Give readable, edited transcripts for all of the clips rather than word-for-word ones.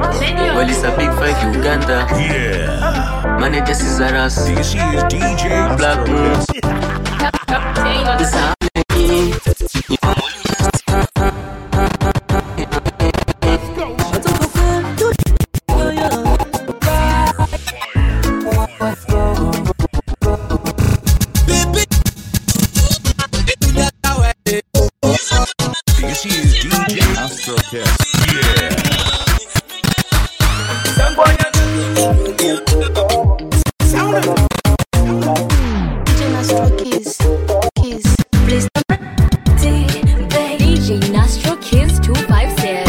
Well, it's a big fight, Uganda. Yeah. Manager Cesaras. This is DJ Black Moon. It's happening. This is DJ Astro Kiss. Yeah. DJ Nastro Kiss, please. DJ Nastro Kiss 256.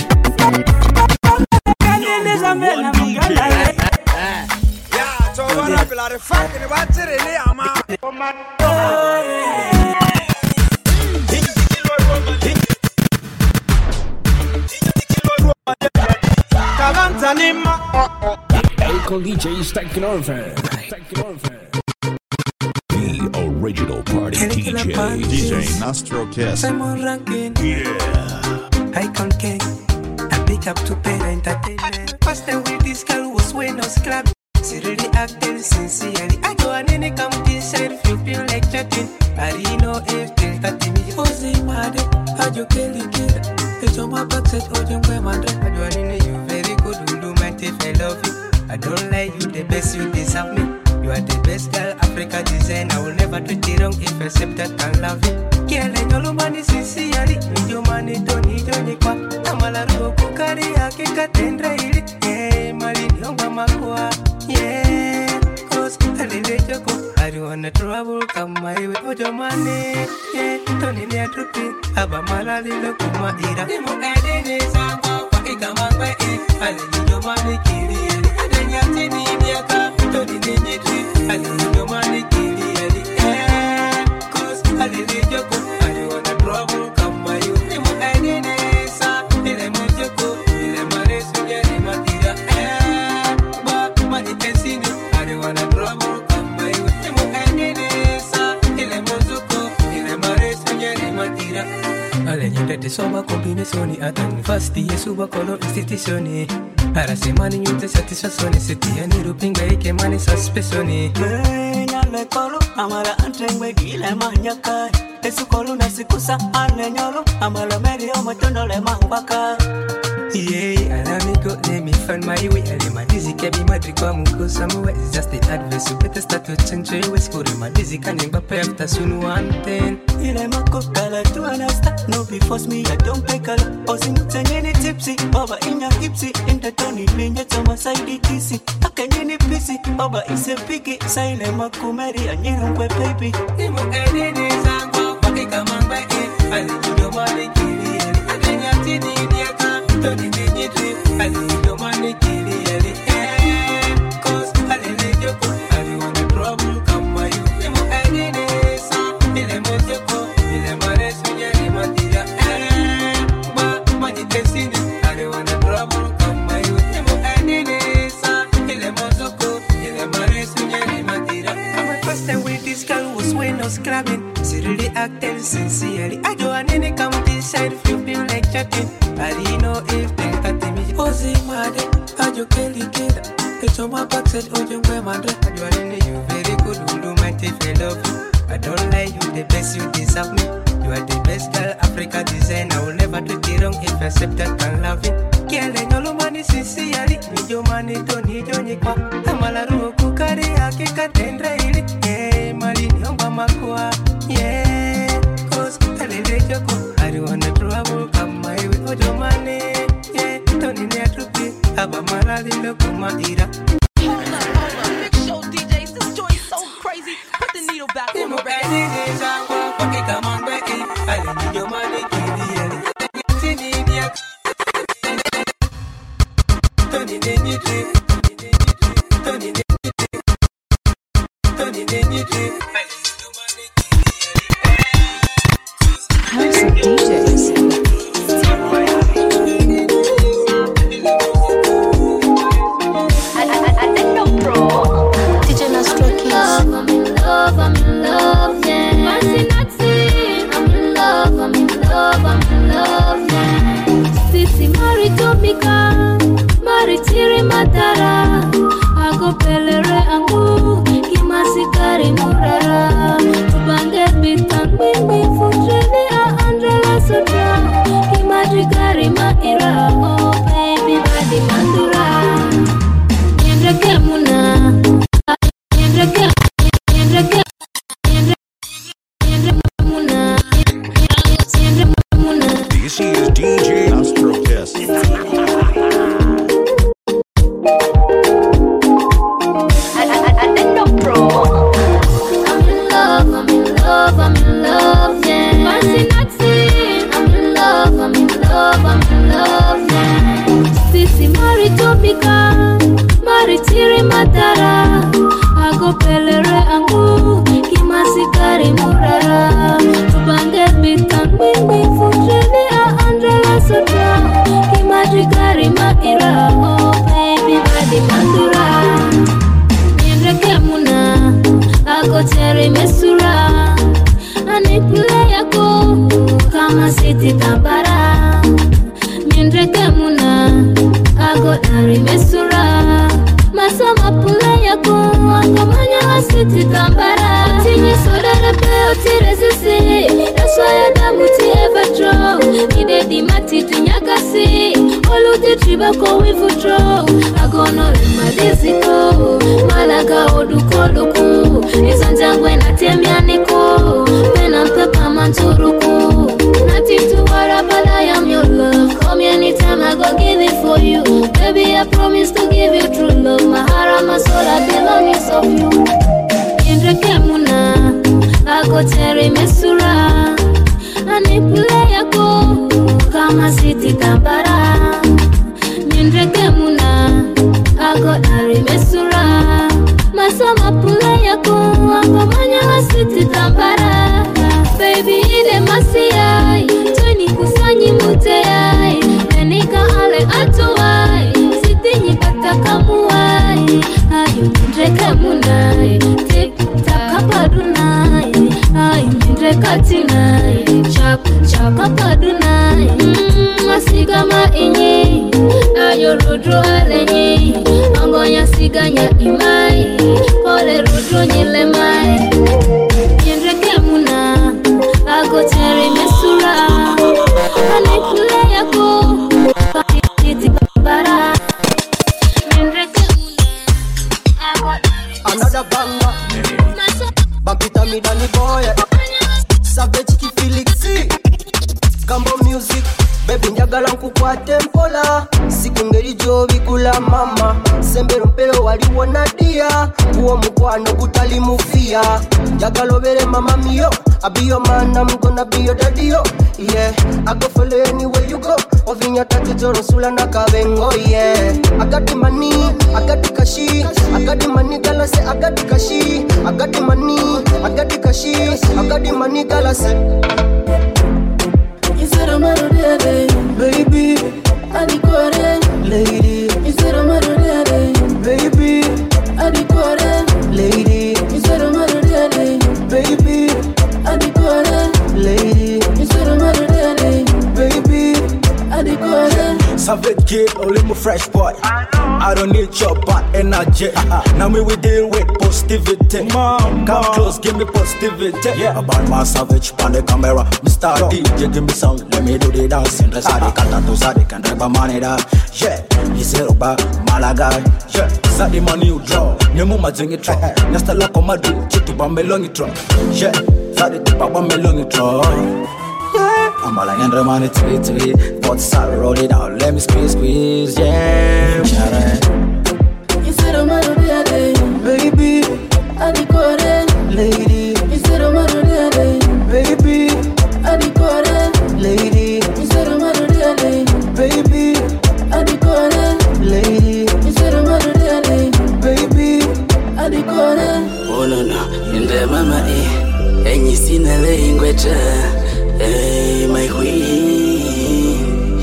Elko DJ's taking over. The original party DJ. DJ Astro Kiss. Simon Rankin, Yeah. I can't king. I pick up to pay entertainment. First time with this girl was when I was club. She really acting sincerely. I go on any come inside if you feel like chatting. I didn't know if they got me. Jose Made, how you kill the kid? It's on my back, said, oh, you my mother. I do you very good, you do my if I love you. I don't like you, the best you deserve me. You are the best girl, Africa design. I will never treat you wrong if I accept that and love you. Girl, and your money sincerely. Need your money, don't need your nick. I'm a lot of cookery, I can cut and dry it. Yeah, Malin, young Mamakua. Yeah, cause I let you go. I don't wanna trouble, come my way with your money. Yeah, don't need a trip. Abamala, look at my ear. The more I did is I'm going to come on by it. I need your money, kitty. I don't have to need your car. Don't need any trip. I need your money, kitty. Yeah, cause I let you go. I don't wanna trouble, come my way. The more I did is I'm going to go. The more I did is I'm going to go. Yeah, but money can see me. I don't wanna trouble, come my way. The more I did is I'm going to go. The more I did is I'm going to go. Alenyuta tesoma combinazioni Atan fasti e suba colo istituzioni Ara semani nyute satisfazione Setia ni rupinga ike mani sospesioni Nyale kolo amala antengwe gile manyakai Esu kolo nasikusa ane nyolo Amala meri o matondo le mambaka Yeah, allow me go, let me find my way. I my dizzy can be my drink, I'm go somewhere. It's just the advice, so better start to change your ways. Go to my dizzy, can you pay after soon 110? Ile makokala to understand. No be force me, I don't pay color. Osimutanyeni tipsy, over in your hipsy. In the Tony, linja to my side, TC. I can any pissy, over is a piggy. Silent makumeri, and you don't baby. Imo edini zango, paki kamang by it. I need your money, kitty. I can't get it in your car. Don't need any trip. I need your money, kitty. Yeah, cause I let you go. I don't want a trouble, come by you. Imo edini sa, ile mojeko, ile maresu nyeri matira. But money can see me. I don't want a trouble, come by you. Imo edini sa, ile mojeko, ile maresu nyeri matira. My first time with this girl was when I was clubbing. She really acted sincerely. I go on any come inside if you feel like chatting. I didn't know if they got me. Jose Made, how you kill the kid? It's on my back, said, oh, you my mother. I do you very good, you do my if I love you. I don't like you, the best you deserve me. You are the best girl, Africa design. I will never treat you wrong if I accept that and love it. Girl, and your money sincerely. Need your money, don't need your nick. I'm a lot of cookery, I can cut and dry it. Yeah, Malin, young Mamakua. Yeah, cause I let you go. I don't wanna trouble, come my way with your money. Yeah, don't need a trip. Abamala, look at my ear. Hold up, big show DJs, this joint's so crazy. Put the needle back on the record. Come on, Becky. I need your money, kitty. Don't need any trip. Don't need any trip. Don't need any trip. House of DJs. I think no pro. DJ Nastro Kiss. I'm in love, yeah. I'm in love, yeah. Sisi Mari Topika. Bika, maritiri matara, ago pelere angu, kimasikari murara. Tubange bitan bimbi futreli a Andrela Sotra, kimajigari maira, oh baby badi mandura. Nyendreke muna, ago tere mesura, anipule yako, kama siti tambara. Nyendreke muna, ago dari mesura, masama pule yako, akamanya asiti tambara. Tinyi soda repe otire sisi, naswaya damu ti ever draw. Ide di mati tunyakasi, olu di tribako wifutro. Agono rima desiko, malaga oduko luku. Izonjangwe na temianiko, pena mpepa manturuku. Nothing to worry about, I am your love. Call me anytime, I go give it for you. Baby, I promise to give you true love. My heart, my soul, I belong is of you. Indreke muna, I go tere mesura. Anipule yako, kama siti tambara. Indreke muna, I go dari mesura. Masama pule yako, akamanya asiti tambara. Baby, ide masiyai, tuni kusanyi muteyai. Nenika ale atuwai, sitinyi katakamuwai. Ayu ndreke munai, tip takapadunai. Ayu ndreke tinai, chap kapadunai. Masigama inyi, ayu rudru alenyi. Angonya siganya imai, kole rudru nyilemai. Ndreke muna, ago tere mesura. Anipule yako, titi bara. Another banger. Bapita mi Danny boy. Savage ki Felixi. Gambo music. Baby njagala nkukwa tempola. Sikungeri jovi kula mama. Sembero mpero waliwo nadia. Uwo mukwano kutali mufia. Njagala obere mama miyo. I be your man, I'm gonna be your daddy, yo. Yeah, I go follow you anywhere you go. Ovinya tatu toro sula na kabengo, yeah. I got the money, I got the kashi. I got the money, gala say I got the kashi. I got the money, I got the kashi. I got the money, gala say. You said I'm out of there, baby. I decode, lady. You said I'm out of there, baby. I decode, lady. You said I'm out of there, baby. I decode, lady. You said I'm out of there, baby. I decode. Savage kid, only my fresh boy. I don't need your bad energy. Now me we deal with positivity. Come close, give me positivity. Yeah, about my savage on the camera. Mr. DJ, give me some. Let me do the dancing. The sadi kata to sadi can drive a money da. Yeah, you say about Malaga. Yeah, sadi money you draw. Nemu mazingi draw. Nesta la komadu, chitu bambelongi draw. Yeah, sadi tipa bambelongi draw. I'm all like under money to it. But sorry, roll it out. Let me squeeze, yeah. You said I'm out of there, baby. I decode, lady. You said I'm out of there, baby. I decode, lady. You said I'm out of there, baby. I decode, lady. You said I'm out of there, baby. I decode. Oh no no, in the mama and you see the language. Hey, my queen.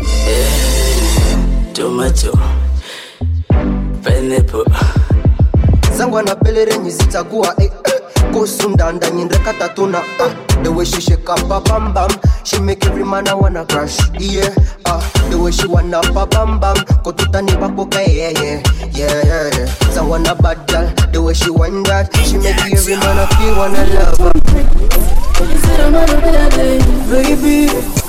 Hey, tomato, pineapple. Zangwa na pelere nyizitakuwa Kosundanda nyindreka tatuna The way she shake up a bam bam She make every man I wanna crush. Yeah, the way she wanna pa bam bam Kotuta ni bakoka yeah. Zangwa na bad girl The way she wind that She make every man I feel wanna love her. You said I'm out of there, baby.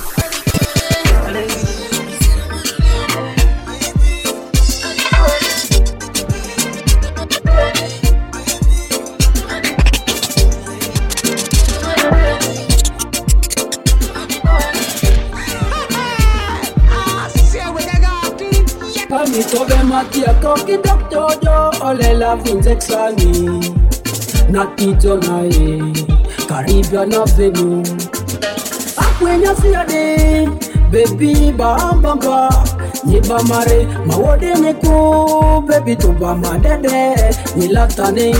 Tobe matia koki doctor jo ole la vinzexani Natito nae Caribbean Avenue Akwenya siade Baby bam bam ba Niba mare, mawode neku, baby tuba madede, nilatani,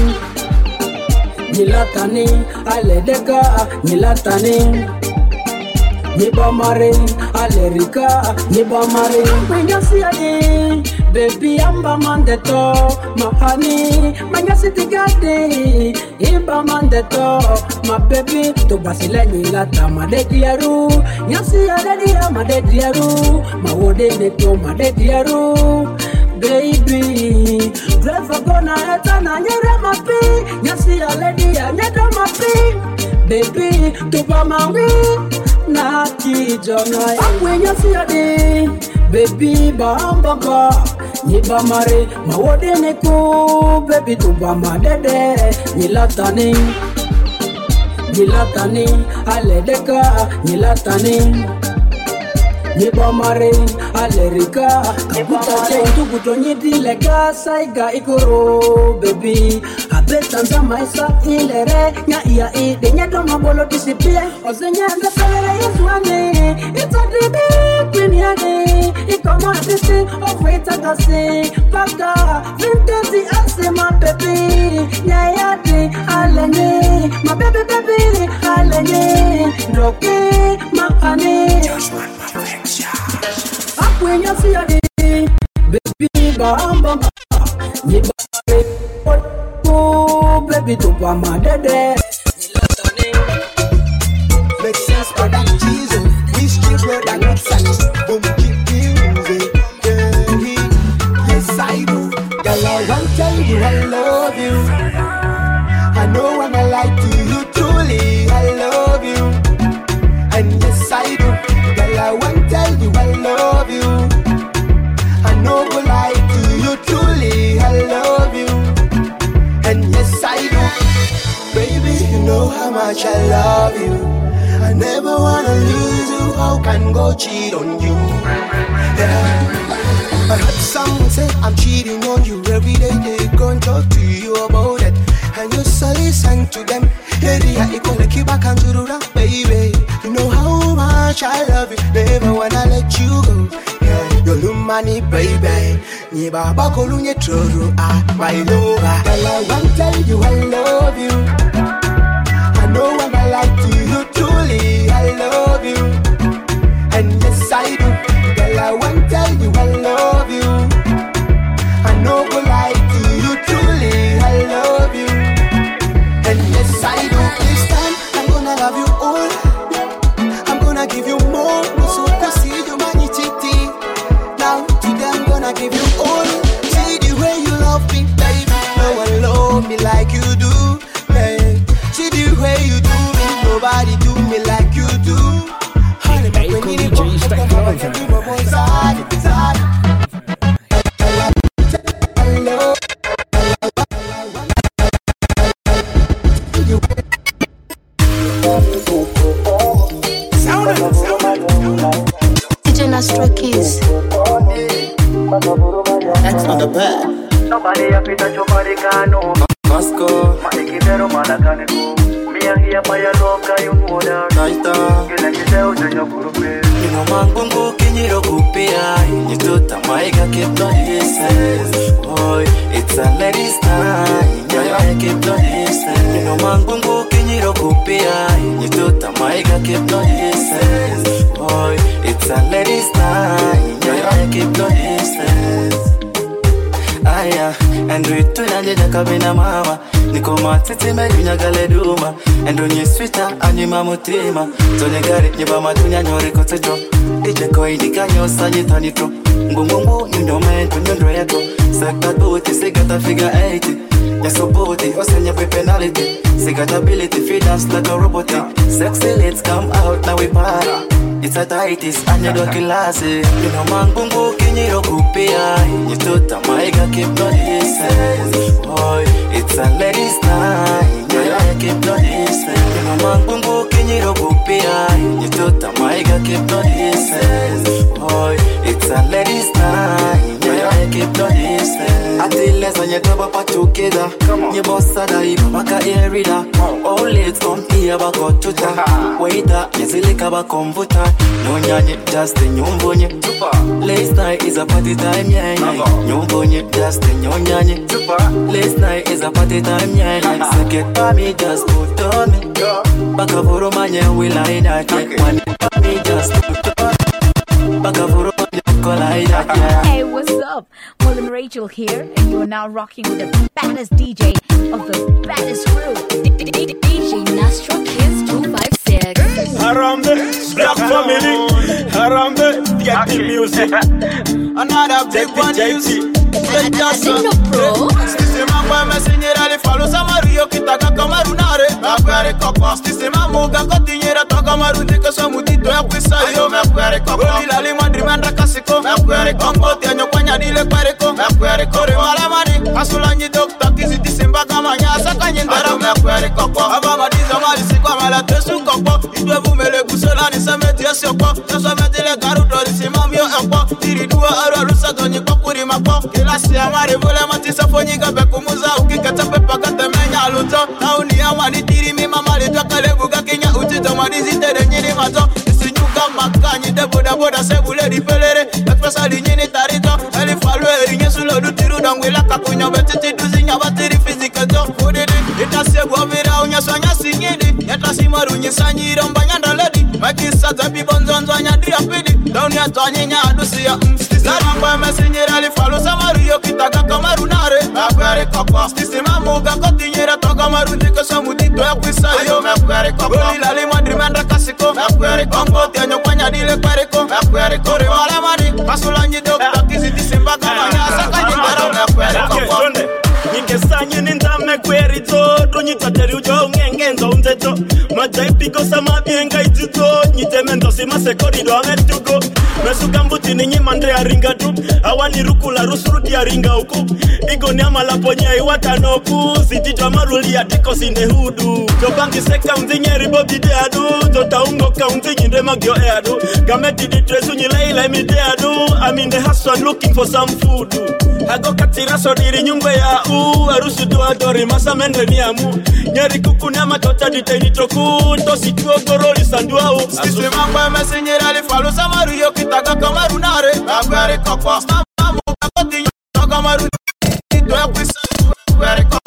aledeka, nilatani. Niba mare, alerika, niba mare. Manya siade, baby amba mandeto, mahani, manya sitigade, imba mandeto, my baby, to basile nilata madediaru, nyasi adedia madediaru, mawode neto madediaru. Baby, driver gonna eta na nyere mapi, nyasi aledia nyeda mapi. Baby, tuba mawi. Naki jona akwenya siade baby bamba niba mare mawode neku baby tuba madede nilatani aledeka nilatani niba mare alerika kabuta jentu kutonyidi lega saiga ikoro baby abetanza maisa ilere nya iya ide nyedo mabolo disipie ozenya ndasere yeswane itadibi kwiniane ikoma tisi ofita kasi paka vintage ase my baby nyayati alene my baby alene roke mahane akwenya siade baby bamba nibare baby tupa madede make sense for that Jesus we still brother not sense boom keep music yes I do girl I want to tell you I love you I know when I lie to you truly I love you and yes I do girl I want to tell you I love you I know go lie to you truly I love you and yes I do baby you know how much I love you I never wanna lose you how can go cheat on you yeah. I heard someone say I'm cheating on you every day they gon' talk to you about it and you so listen to them yeah you gonna keep back and do that baby you know how much I love you never wanna let you go yeah you look money baby ni baba kolunye troro my lover girl I want to tell you I love you I know when I lie to you truly I love you and yes I do girl I want to tell you I love you I know go lie to you truly I love you and yes I do this time I'm gonna love you all I'm gonna give you more so to see you money chitty now today I'm gonna give you all see the way you love me baby no one love me like you do hey. See the way you do me nobody do me like you do DJ Nastro Keys. That's on the back. Nobody up in the Chomaricano. Moscow. Malikidero Malacanico. Mia here by a loca, you water. Naita. You like yourself in your group. You know, Mangungu, Kinyiro Kupia. You do Tamaiga, keep no distance. Boy, it's a ladies' night. Yeah, keep no distance. You know, Mangungu, Kinyiro Kupia. You do Tamaiga, keep no distance. Boy, it's a ladies' night. Yeah, keep no distance. Aya, and we to Nadia Cabina Mama. Niko matete medunya galeduma. And when you sweeter, anima mutima. Tonegari, Yabama Dunya, Yorikoto. DJ Koi, Nikanyo, Sagitanito. Ngumu, you know, man, when you're ready. Second booty, Segata figure 80. Yes, so booty, or send your penalty. Segata feed us like a robot. Sexy, let's come out, now we party. It's a tightis, and you don't kill us. You know, Mangungu, Kinyiro Kupia. You told Tamaiga, keep no distance. Boy, it's a ladies' night. Yeah, keep no distance. You know, Mangungu, Kinyiro Kupia. You told Tamaiga, keep no distance. Boy, it's a ladies' night. Yeah, keep no distance. I tell less on you double part together. You boss a die, baka air reader. All let's come here, baka tuta. Wait up, you see like a computer. No nyanye, just the nyumbonye. Last night is a party time, yeah. Nyumbonye, just the nyanye. Last night is a party time, yeah. Second time, me just put on me. Baka for manya, we lie that. One me just put on me. Baka for manya, collide that, yeah. Hey, what's up? William Rachel here, and you are now rocking with the baddest DJ of the baddest crew, DJ Nastro Kiss 256. Harambe, Black Family, Harambe, get the music. Another big one, Adino Pro. Sistema kwa mesenyera le falo samario kitaka kamarunare. Makware koko. Sistema muga kotinyera toka marundi kaso mutito ya kwisayo. Makware koko. Lila limandri mandra kasiko. Makware koko. Tianyo kwanya dile kwareko. Makware kore wala mani. Asulanyi dokta kizi disemba kama nyasa kanyendara. Makware koko. Aba madiza mali sikwa mala tesu koko. Idwe vumele gusola ni sameti ya sioko. Naso metile karuto lisimamio eko. Iridua aru arusa donyi kwa kuri mako. Kilasi ya mari vule matisa fonyika bekumuza. Ukikata pepa katemenya aluto. Nauni ya mani tiri mima mali twakalebu kakinya utito madizite de nyini mato. Isinyuka makanyi de boda boda sebule di pelere. Ekpesa di nyini tarito. Eli falu erinye sulo dutiru dangwila kakunya betiti duzinya batiri fizika to. Udidi itasebu avira unyaswanya sinyidi. Yatasimaru nyisanyiro mbanyanda ledi. Makisa zabi bonzonzo nyadi apidi. Dauni ya twanyinya adusi ya Saramba mesenyera li falo samario kitaka kamarunare. Makware koko. Stisima muga kotinyera toka marundi kaso mutito ya kwisayo. Makware koko. Lila limandri mandra kasiko. Makware koko. Tianyo kwanya dile kwareko. Makware kore wala mani. Kasulanyi dokta kizi disemba kama nyasa kanyindara. Makware koko. Ningesanyi nindame kwerito. Dunyitaderi ujo ungengenzo unzeto. Majaipiko sama bienga itito. Nyitemendo sima sekorido ametugo. Mesuka mbuti ninyi mandre ya ringa tu. Awani rukula rusurudi ya ringa uku. Igo ni amala ponye iwatanoku. Sititwa maruli ya tiko sine hudu. Jobangi seka unzinye ribobi deadu. Tota ungo ka unzinyi ndema gyo eadu. Gameti ditresu nyileile mi deadu. I'm in the house and looking for some food. Hago katira sodiri nyungwe ya u. Arusu tu adori masa mendre ni amu. Nyeri kuku ni amatota diteni toku. Tosi tuo goroli sandua u. Sistema kwa mesenyera li falo samario kitaka kamarunare. Makware koko. Stama muka kotinyera toka marundi. Tito ya kwisa. Makware koko.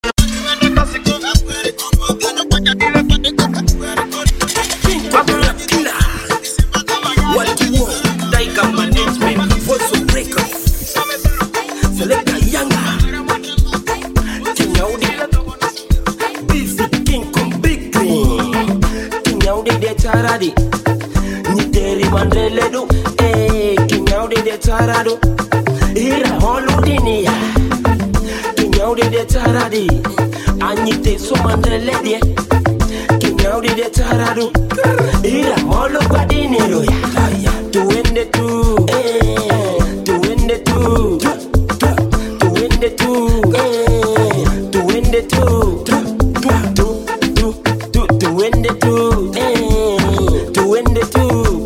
What you want? Tiger management, voice of breakers. Select a younger. Kinyaudi, busy king come big green. Kinyaudi de charadi, niteri mandeledu. Kinyaudi de charado, ira holudinia. Kinyaudi de charadi, anyite so mandeledi. Kinyaudi de charado, ira holu badinero ya. To win the two, to win the two, to win the two, to win the two, to win the two, to win the two,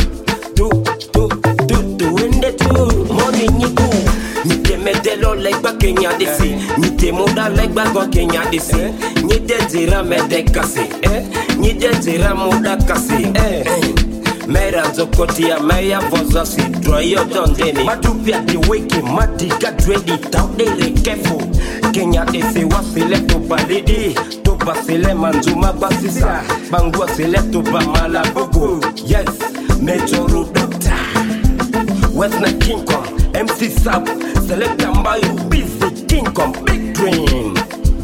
to win the two. Money niku, nite medelo like ba Kenya desi, nite moda like ba go Kenya desi, nite zira medekasi, nite zira moda kasi, Mera zokotia meya vozasi Droyo dondeni Matupia di wiki Mati get ready Tau dele careful Kenya ese wasile tuba lidi Tuba sile manzuma basisa Bangua sile tuba malabugu Yes, Mechoru Doctor Western King Kong MC Sub Select Ambayo Busy King Kong Big Dream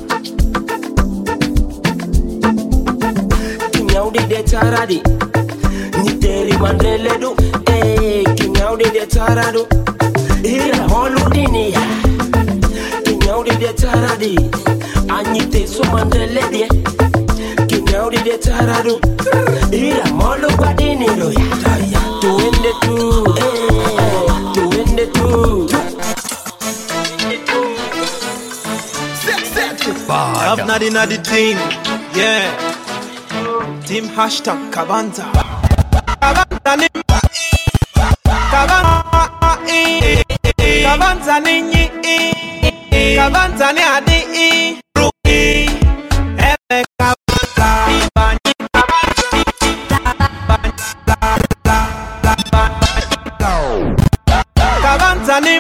Kinyaudi de charadi Niteri mandeledu, Kinyaudi de charado, ira holudinia. Kinyaudi de charadi, anyite so mandeledi. Kinyaudi de charado, ira molo badiniro ya. To win the two, to win the two. I've not in the team, yeah. Team hashtag Kabanza. Kabanza ninyi Kabanza ni adi Rui Ebe kabanza Ibanyi Kabanza ni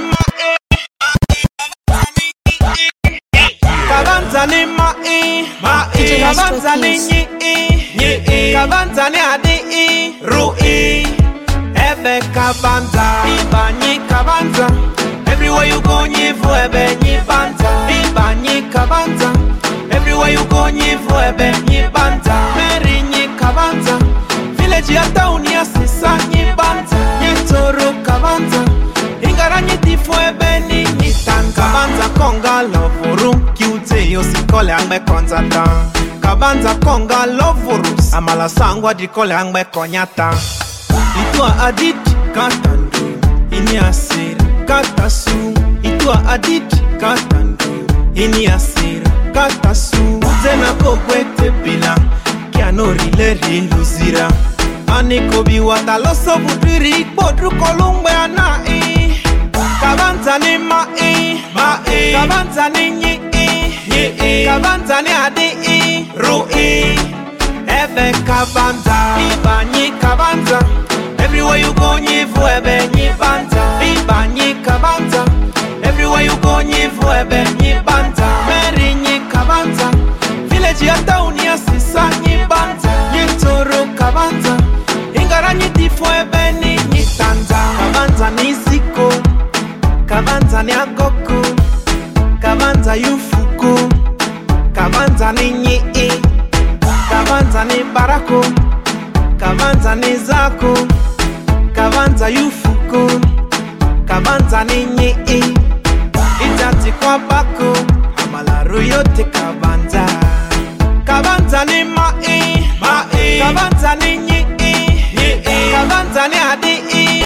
Kabanza ni Kabanza ni Kabanza ni adi Rui Ebe kabanza Ibanyi kabanza Everywhere you go nyifu ebe nyibanza Ibanyi kabanza Everywhere you go nyifu ebe nyibanza Meri nyi kabanza Village ya town ya sisa nyibanza Nyetoro kabanza Ingara nyitifu ebe ni nyitanza Kabanza konga lovuru Kiute yosikole angbe konzata Kabanza konga lovuru Amala sangwa dikole angbe konyata Itua adit katandu Ini asira katasu Itua adit katandu Ini asira katasu Zena kokwete pila Kiano rile riluzira Aniko biwata loso budiri Podru kolungwe anai Kabanza ni mai Kabanza ni nyi Kabanza ni adi Rui Ebe kabanza Ibanyi kabanza Everywhere you go nyifu ebe nyibanza Ibanyi kabanza Everywhere you go nyifu ebe nyibanza Meri nyi kabanza Village ya town ya sisa nyibanza Nyetoro kabanza Ingara nyitifu ebe ni nyitanza Kabanza ni ziko Kabanza ni agoko Kabanza yufuko Kabanza ni nyi Kabanza ni barako Kabanza ni zako Kabanza yufuko Kabanza ni nyi Itati kwa bako Amalaru yote kabanza Kabanza ni mai Kabanza ni nyi Kabanza ni adi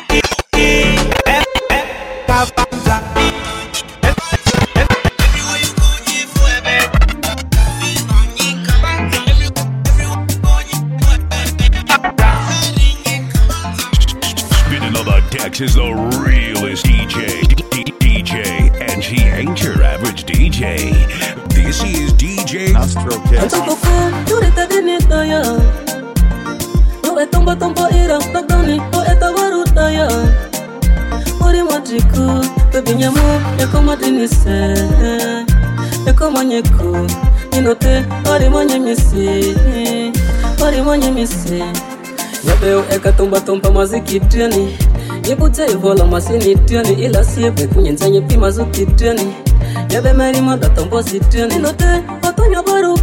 Kabanza Dex is the realest DJ, and he ain't your average DJ. This is DJ Nastro Kiss. Yabeo eka tumba maziki tiani Yebute ivola masini tiani Ila siebe kunyenzenye pima zuki tiani Yabe meri mada tambosi tiani Inote otonya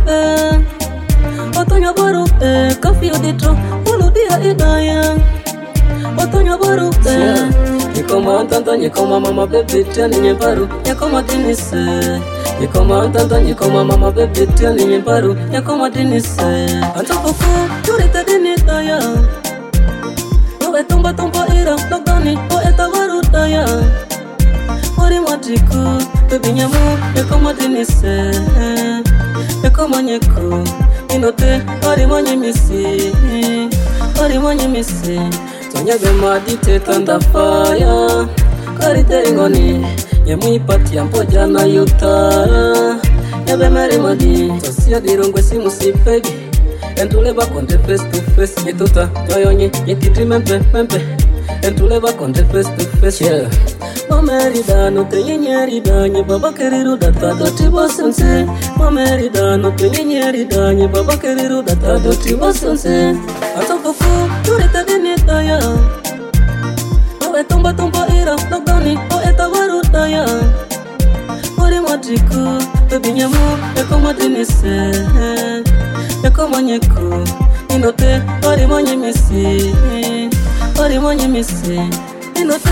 barupe Kafi oditro uludia idaya Otonya barupe Nikoma antanta nikoma mama bebe tiani nyebaru Yakoma dinise Nikoma antanta nikoma mama bebe tiani nyebaru Yakoma dinise Antopoku turita dinitaya Tumba ira Logani poeta varutaya Ori matiku Baby nyamu Yakoma dinise Yakoma nyeku Inote Ori manyemisi Ori manyemisi Tonya bema dite tanda fire Karite ingoni Yemu ipati ya mpoja na yutara Yabe meri madi Tosia dirongwe simu si baby Entuleva konde face to face Yetuta yoyonye Yetitri mempe Entuleva konde face to face Yeah Mamerida no te nyenyerida Nye baba keriru data doti bosense Mamerida no te nyenyerida Nye baba keriru data doti bosense Atopofu turita dinitaya Owe tumba ira Logani poeta varutaya Ori matiku Baby nyamu Yakoma dinise Yakoma nyeku Inote Ori manyemisi Ori manyemisi Inote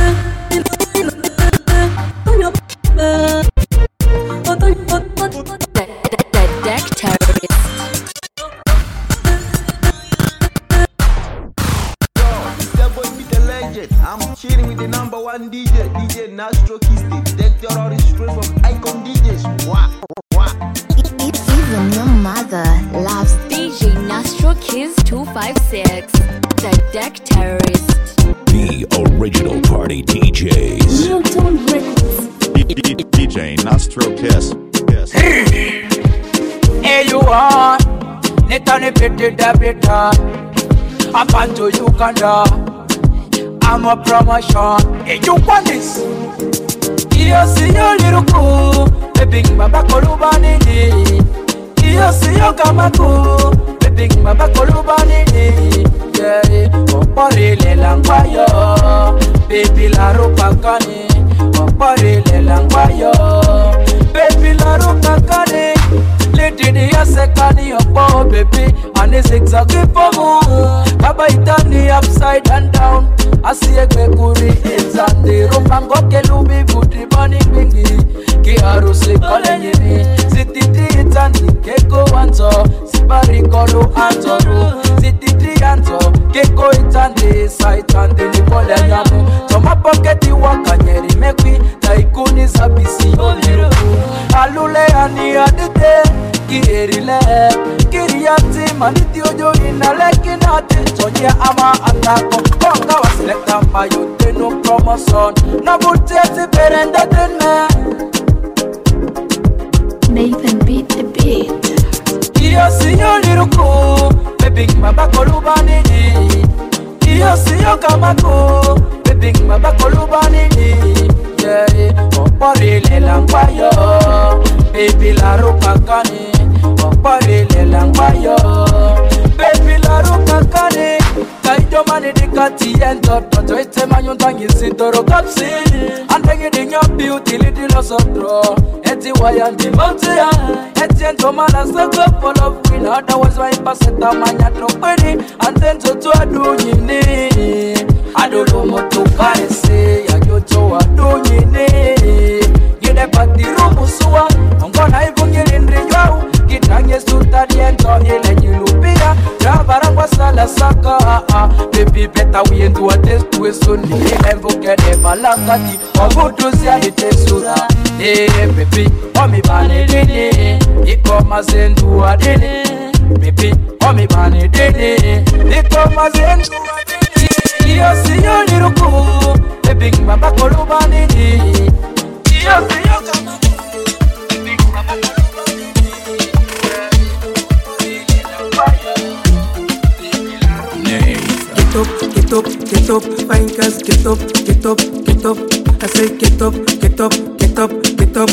Tonya The Deck Terrorist. I'm chilling with the #1 DJ Nastro Kiss, the Deck Terrorist straight from Icon DJs. Wow. Even your mother loves DJ Nastro Kiss 256. The Deck Terrorist. The original party DJs. Milton Records. DJ Nostro Kiss. Hey, you are Netane Pete Dabita. Up unto Uganda. I'm a promotion. Hey, you want this? You see your little cool. Baby, Baba Kolubani. You see your Kamako. Baby, Baba Kolubani. Yeah, Opari Langwayo. Baby, La Rupakani. Opari Langwayo. Baby, La Rupakani. Lady, the second your baby, and it's exactly for me. Baba, it upside and down. I see a Gregori, it's on the rope and got Kelubi, Booty, Bunny, Bingy, Kiaru, Sekoleni, City, it's on the Keko Anto, Sibari, Kolo, Anto, City, Anto, Keko, it's on the site and the Nicolenamu. To my pocket, you walk and you make me, Taikuni, Sabisi, Alule, and the other day. Kirile, Kiriati, Maniti Ojo in a lake in a Tonya Ama Atako, Konga was selected by you, no promotion. Nabuti, Berenda, Nathan beat the beat. You see your little cool, baby, Baba Kolubani. You see your Kamako, baby, Baba Kolubani. Yeah, Opari Langwayo, baby, La Rupakani. Opari Langwayo, baby, La Rupakani. Kaido mani dikati endo, toto ite manyuntangi sintoro kapsi. And bring in your beauty, little loss of draw. Eti wayandi motia, eti ento malasa couple of win. Otherwise, why paseta manya tropeni, and then to adu yini. Adolo moto karese, ayoto adu yini. Gide pati rumusua, ongona ivungi lindriyo. Gitange sutariento, ile nyilupia. Rabarangwa sala saka, baby better we into a test to a son. Evoke de malakati, obudu sialite sura. Baby, omi bani dini, iko mazendu adini. Baby, omi bani dini, iko mazendu adini. Iyo siyo liruku, baby Baba Kolubani. Iyo siyo kama baby Baba Kolubani. Get up, get up, fine girls, get up, get up, get up. I say get up, get up, get up, get up.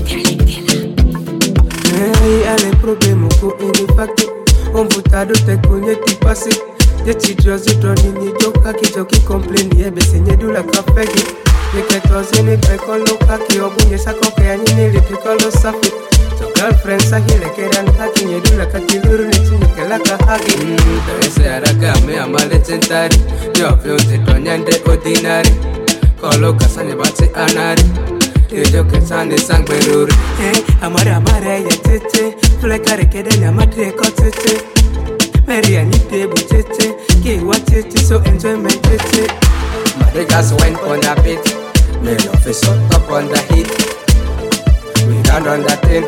Hey, ale problemo ko inifacte. On votado te konye ti pase. Ye ti drozi droni ni joka ki joki complain ye besenye dula kafegi. Ye ketoze ni bekolo kaki obunye sakoke anini lipikolo safi. So girlfriend sahile keran haki nye dula kakiluru ni chini kelaka haki. Ese araga me amale tentari. Yo fionte tonyande ordinary. Kolo kasane bate anari. Yo kesane sangberuri. Hey, amare ya tete. Flekare kede nyamatri ekotete. Mary anite butete. Ki watete so enjoyment tete. Marigas went on a bit. Me office up on the heat. We down on that thing.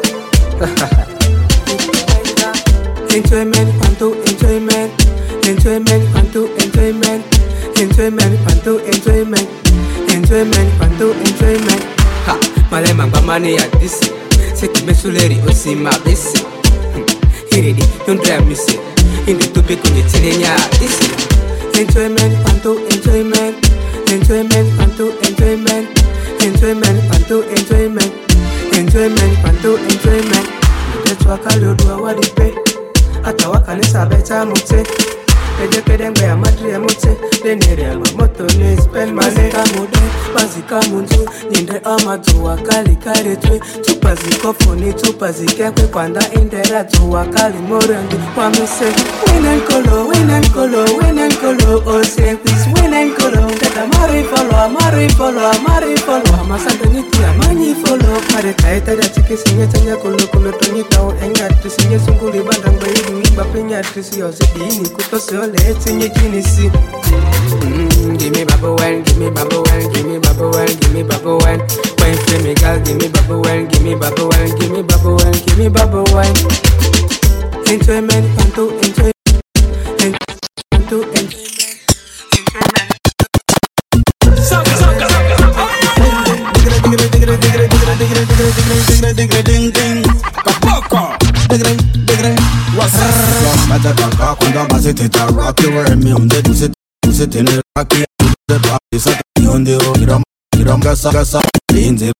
Enjoyment, panto, enjoyment. Enjoyment, panto, enjoyment. Enjoyment, panto, enjoyment. Enjoyment, panto, enjoyment. Ha, malema mbamani ya disi. Seki mesuleri osima bisi. Hiridi, yondre misi. Indi tupi kunye tilenya disi. Enjoyment, panto, enjoyment. Enjoyment, panto, enjoyment. Enjoyment, panto, enjoyment. Enjoyment, panto, enjoyment. Mtetu wakali odua wadipe. Ata wakanisa beta mute. Eje kedengbe ya madri ya mute. Denere ya mamoto ni spend money. Bazika munzu. Nyinde amatu wakali kare twe. Chupa ziko foni, chupa zikekwe. Kwanda indera tu wakali morengi. Wamise win and kolo, win and kolo, win and kolo. Oh say please win and kolo. Kata mari follow. Amasante niti amanyi follow. Kare taita da chiki sinye tanya kolo toni tao. Enga tisinye sunguli bandang bayi iba pinya tisi yosidi. Kutose ole etinye kinisi. Give me bubble wine, give me bubble wine, give me bubble wine, give me bubble wine. Wine for me girl, give me bubble wine, give me bubble wine, give me bubble wine, give me bubble wine. Enjoyment, panto, enjoyment, panto, enjoyment. Sucker. Mete pa' acá cuando amas te está rocky. We're me on the do se tiene rocky. The rocky sa ti on the road. Gram gasa in the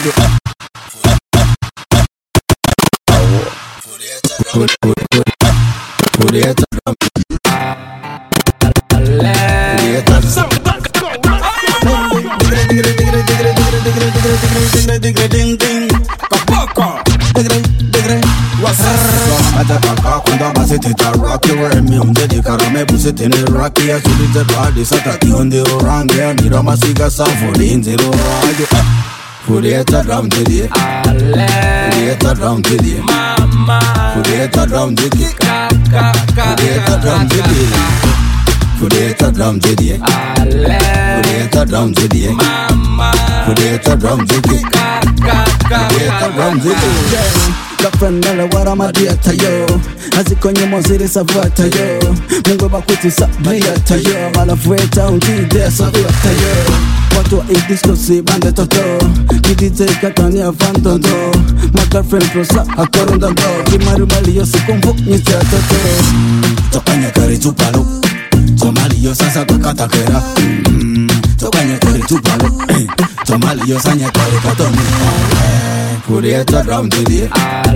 Mete pa' acá cuando amas te está rocky. We're me on the cara me puse tiene rocky. As you the body sa ti on the road. Ni rama siga sa for in the road. Put it around the day. Put it around the day. Mama. Put it around the day. Put it around the day. Put it around the day. Put it around the day. Mama. Put it around the day. Put it around the day. Kapranala wara madiata yo Azikonye moziri savata yo Mungu bakuti sabriata yo Malafueta untide sabriata yo Watu wa idisco si bande toto Kidite katani avandondo My girlfriend prosa akorondando Kimaru mali yo sikumbu nite toto Tokanya kari tupalo Somali yo sasa kakata kera Tokanya kari tupalo Somali yo sanya kari katomi Put it around the day.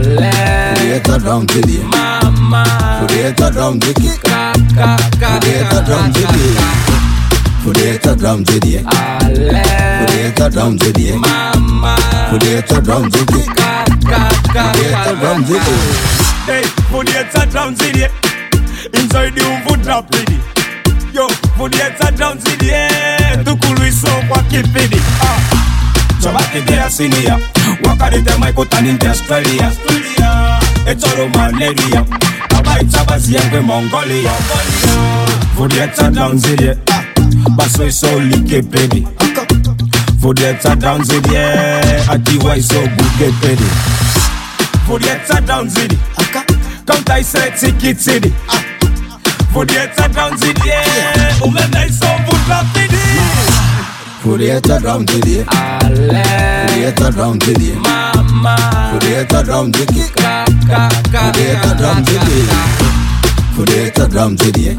Put it around the day. Mama. Put it around the day. Put it around the day. Put it around the day. Put it around the day. Mama. Put it around the day. Put it around the day. Hey, put it around the day. Inside the food drop lady. Yo, put it around the day. Tukulu so kwa kipidi. Chabaki de Asinia, wakari de Maikotan in Australia. It's all Romania, Abai Tabasi and Mongolia. For the extra down city, but so lick baby. For the extra down city, I do why so good baby. For the extra down city, come I say ticket city. For the extra down city, woman I so good baby. Put it around the day. Put it around the day. Mama. Put it around the day. Put it around the day. Put it around the day.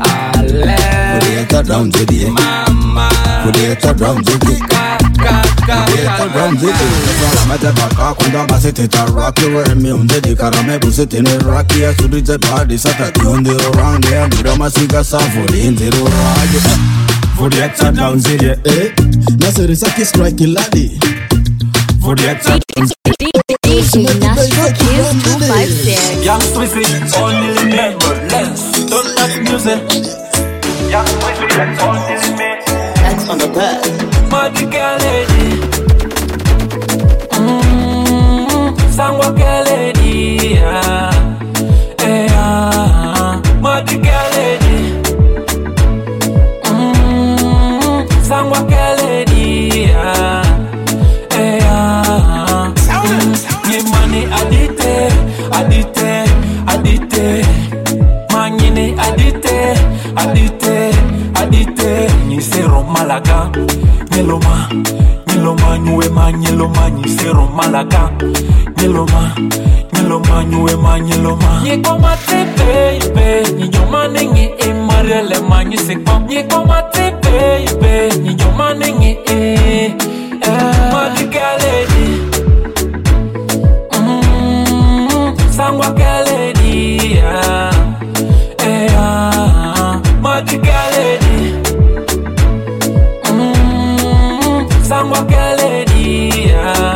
Put it around the day. Mama. Put it around the day. Put it around the day. Mete pa' acá cuando amas te está rocky. We're me on the cara me puse tiene rocky. As you reach the body sata ti on the round. Ni rama siga sa for in the road. For the extra down city, Nasser Saki striking laddie. For the extra down city, DJ Nastro Kiss 256. Young Swissy, only remember less. Don't touch music. Young Swissy, only remember. X on the pad. Madi lady. Sangwa lady. Madi lady. Sangwa lady. Ye money adite. Manyine adite. Ni sero malaga. Nyeloma nyuwe ma nyeloma. Ni sero malaga. Nyeloma nyuwe ma nyeloma. Nye koma te baby. Ni yoma nengi emarele ma nyi sekwa. Nye koma te baby. Ni yoma nengi Madi lady. Sangwa lady. Madi lady. Sangwa lady.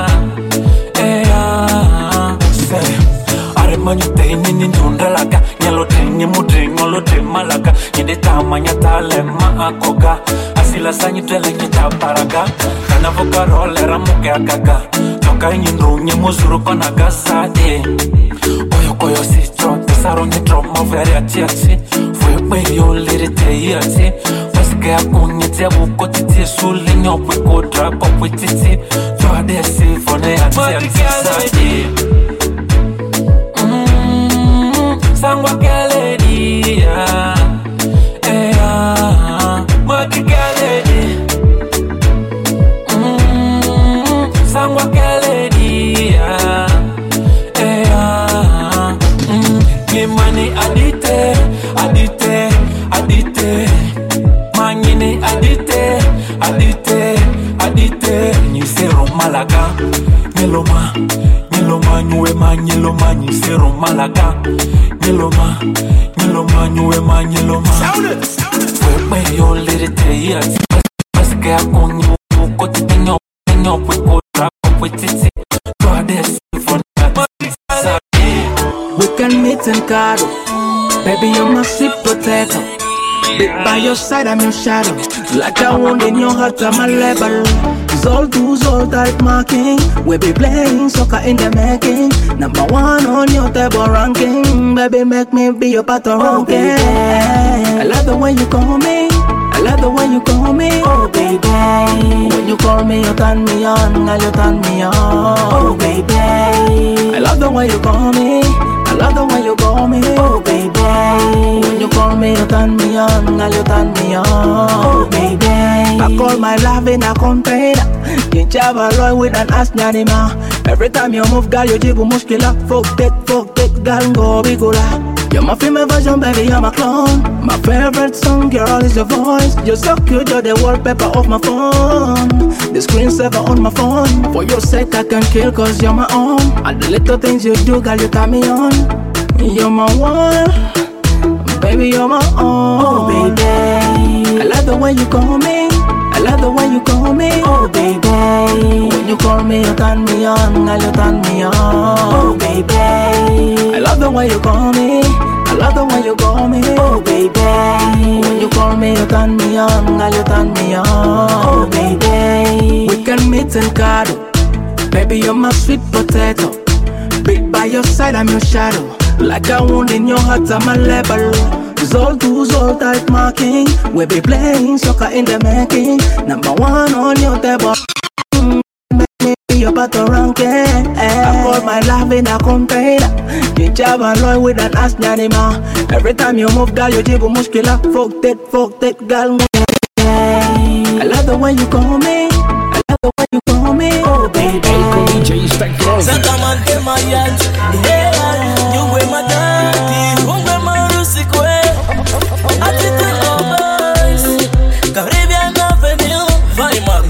Are manyute nini ndundalaga. Nyalote nyemudri ngolote malaga. Nyede tamanya talema akoga. Asila sanyi tele nyita paraga. Kanavoka role ramuke akaga. Toka nyindru nyemuzuru kona gasade. Koyo sicho tesaro nyitro maveri atiati. Fue peyo lirite iati. Paske akunyete bukotiti. Suli nyopwe kodra popwe titi. Tuade sifone atiati sadi. Sangwa lady. Madi lady. Sangwa lady. lady, yeah. Me money adite, adite, adite. Manyene adite, adite, adite. Ni sero malaga, nyeloma, nyeloma nyuwe ma nyeloma ni sero malaga, nyeloma, nyeloma nyuwe ma nyeloma. Wewe yo lirite ya, paske akonyo koti penyo penyo kwe kora kwe titi. Goddess for that. We can meet and cuddle. Baby, you're my sweet potato. Bit by your side, I'm your shadow. Like a wound in your heart, I'm a level. Zol to Zol type marking. We be playing soccer in the making. Number one on your table ranking. Baby, make me be your pattern ranking. I love the way you call me. I love the way you call me. Oh, baby. When you call me, you turn me on. Now you turn me on. Oh, baby. I love the way you call me. I love the way you call me. Oh, baby. When you call me, you turn me on. Now you turn me on. Oh, baby. I call my love in a container. You travel along with an ass anima. Every time you move, girl, you jibu muskila. Fuck that, girl, go bigula. You're my female version, baby, you're my clone. My favorite song, girl, is your voice. You're so cute, you're the wallpaper of my phone. The screensaver on my phone. For your sake, I can kill, cause you're my own. And the little things you do, girl, you turn me on. You're my one, baby, you're my own. Oh, baby, I love the way you call me. I love the way you call me. Oh, baby, when you call me, you turn me on. Now you turn me on. Oh, baby, I love the way you call me. I love the way you call me. Oh, baby, when you call me, you turn me on. Now you turn me on. Oh, baby, we can meet and cuddle. Baby, you're my sweet potato. Bit by your side, I'm your shadow. Like a wound in your heart, I'm a level. Zol to Zol type marking. We be playing soccer in the making. Number one on your table. Make me be your battle ranking. I call my love in a container. You travel along with an ass anima. Every time you move, girl, you jibu muskila. Fuck that, girl. I love the way you call me. I love the way you call me. Oh, baby. Sakamante mayat, yeah, you wear my daddy, umbe marusikwe, atite lovers, Caribbean Avenue, Vimark,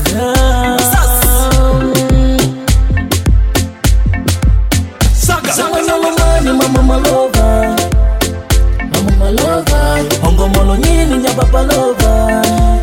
Saga, mama malova, hongo molo nyini nya papa lova,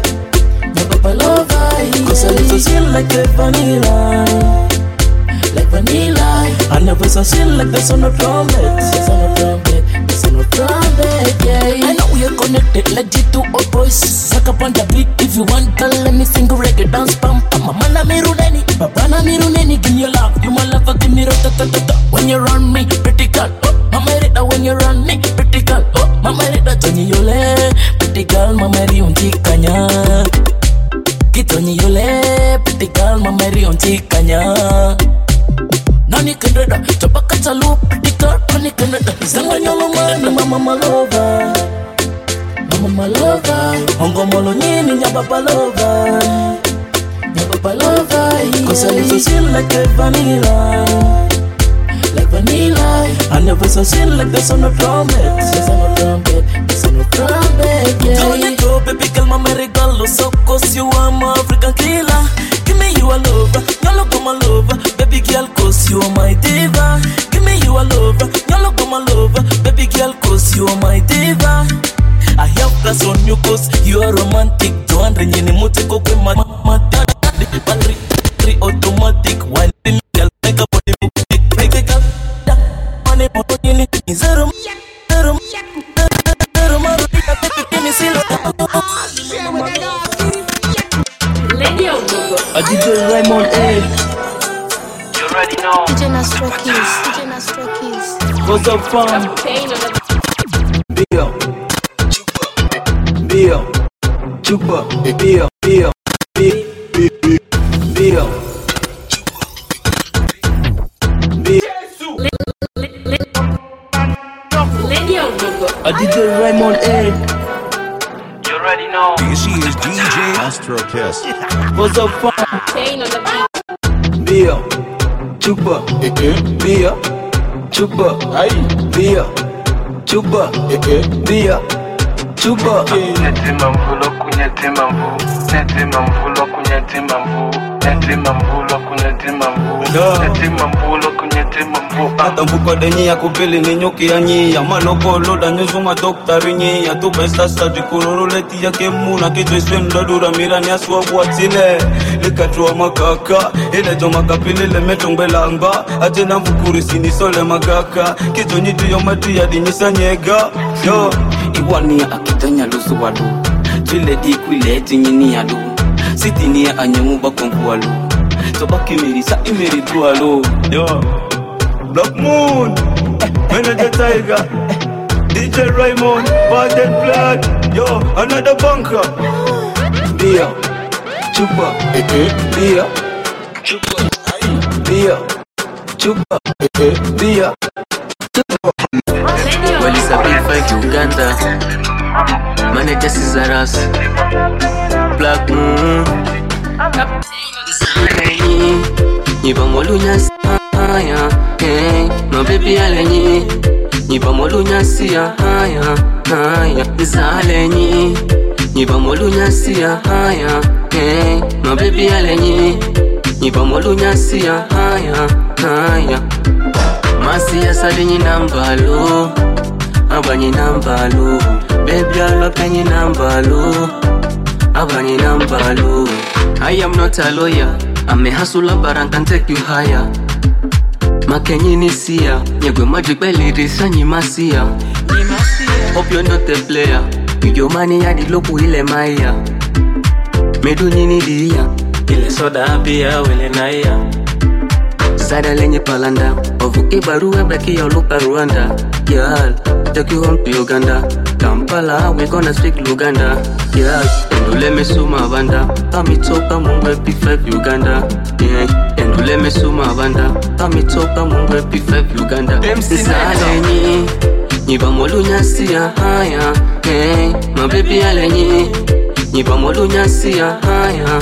cause I little feel like a vanilla. Like vanilla, I never saw shit like this on a trumpet. It's on a trumpet, it's on a trumpet, yeah. I know we are connected like G2 or boys. Suck up on the beat if you want, girl, let me sing a reggae dance, pam pam. Mama na miru neni, papa na miru neni. Give me your love, you my lover, give me ta. When you run me, pretty girl, oh, mama rida. When you run me, pretty girl, oh, mama rida. Tony yole, pretty girl, mama ri untikanya. Kitony yole, pretty girl, mama ri untikanya. Nani kendeda, chapaka chalu, pretty girl, nani kendeda. Zanga nyolo mani, mama malova, mama malova. Hongo molo nyini, nya papa lova, nya papa lova. Cause I little feel like a vanilla, like vanilla. I never saw shit like this on a trumpet. It's on a trumpet, it's on a trumpet, yeah. Don't let go, baby girl, mama regalo. So cause you are my African killer. Give me you a lover, y'all go my lover. Baby girl, cause you are my diva. Give me you a lover, y'all go my lover. Baby girl, cause you are my diva. I have plus on you cause you are romantic. Don't bring any muteko kwe mata. Battery automatic. While the girl make a body move. Make a girl da. Money moto yini. Zero. Marudika take give me silo. A DJ Raymond A. You already know. DJ Nastro Keys. What's up, fam? Bill, Chupa, Bill. A DJ Raymond A. You already know. This is DJ Astro Kiss. What's up, fam? Pain on the beat. Bill, chupa, bia, chupa, bia, chupa, bia, chupa. Netima mvulo kunyetima mvu, netima mvulo kunyetima mvu, netima mvulo kunyetima mvu, netima mvulo kunyetima mvu. Ata mvuko denyi ya kubili ni nyuki ya nyi ya manoko loda nyuzuma doktari nyi ya tuba sasa dikururu leti ya kemu na kitu iswendo dura mirani ya suwa buatile likatuwa makaka ile to makapili le metongbelanga ate na mvukuri sinisole magaka kitu nyitu yomatu ya dinyisa nyega yo Iwani ya akitanya lusu walu Tule diku ile tinyini ya lu Siti ni ya anyamu bakongu walu Tobaki mirisa imiri tuwalu Yo Black Moon Manager Tiger DJ Raymond Banded Blood Yo another bunker Bia chupa bia chupa bia chupa bia Well, it's a big fight Uganda. Manager Cesaras Black Moon Niba molunya siya hey, my baby alenyi Niba molunya siya haya Zalenyi Niba molunya siya haya hey, my baby alenyi Niba molunya siya haya Masiya salinyi nambalo Abanyi nambalo Baby I love penny nambalo Abanyi nambalo I am not a lawyer I'm a hustler but I can take you higher Makenyi nisia Nyegwe magic belly risanyi masia Hope you're not a player Your money ya di lopu ile maya Medu nini diya Ile soda abia wele naya Sada lenye palanda Ovuki barua beki ya lupa Rwanda Girl, take you home to Uganda Kampala, we gonna speak Luganda Girl, endule mesuma banda Kamitoka mungwe P5 Uganda Yeah, endule mesuma banda Kamitoka mungwe P5 Uganda Zalenyi Niba molunya siya haya Hey, my baby alenyi Niba molunya siya haya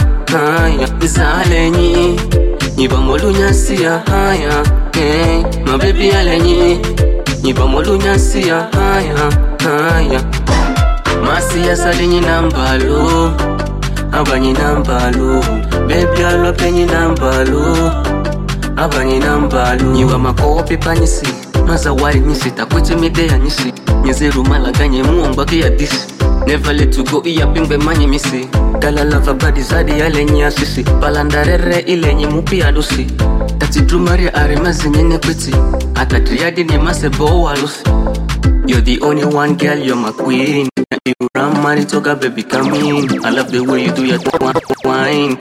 Zalenyi Niba molunya siya haya hey, my baby alenyi Niba molunya siya haya Masiya salinyi nambalo Abanyi nambalo Baby alo penyi nambalo Abanyi nambalo Niwa makopi panyisi Mazawari nisi takwiti midea nisi Nyezeru malaganye muombaki ya disi Never let you go iya pingbe manye misi Dala lava badi zadi ya lenye asisi Balandarere ilenye mupi adusi Tati drumaria aremazi nyene kwiti Ata triadi ni masebo walusi You're the only one girl, you're my queen You run money toga baby come in I love the way you do your wine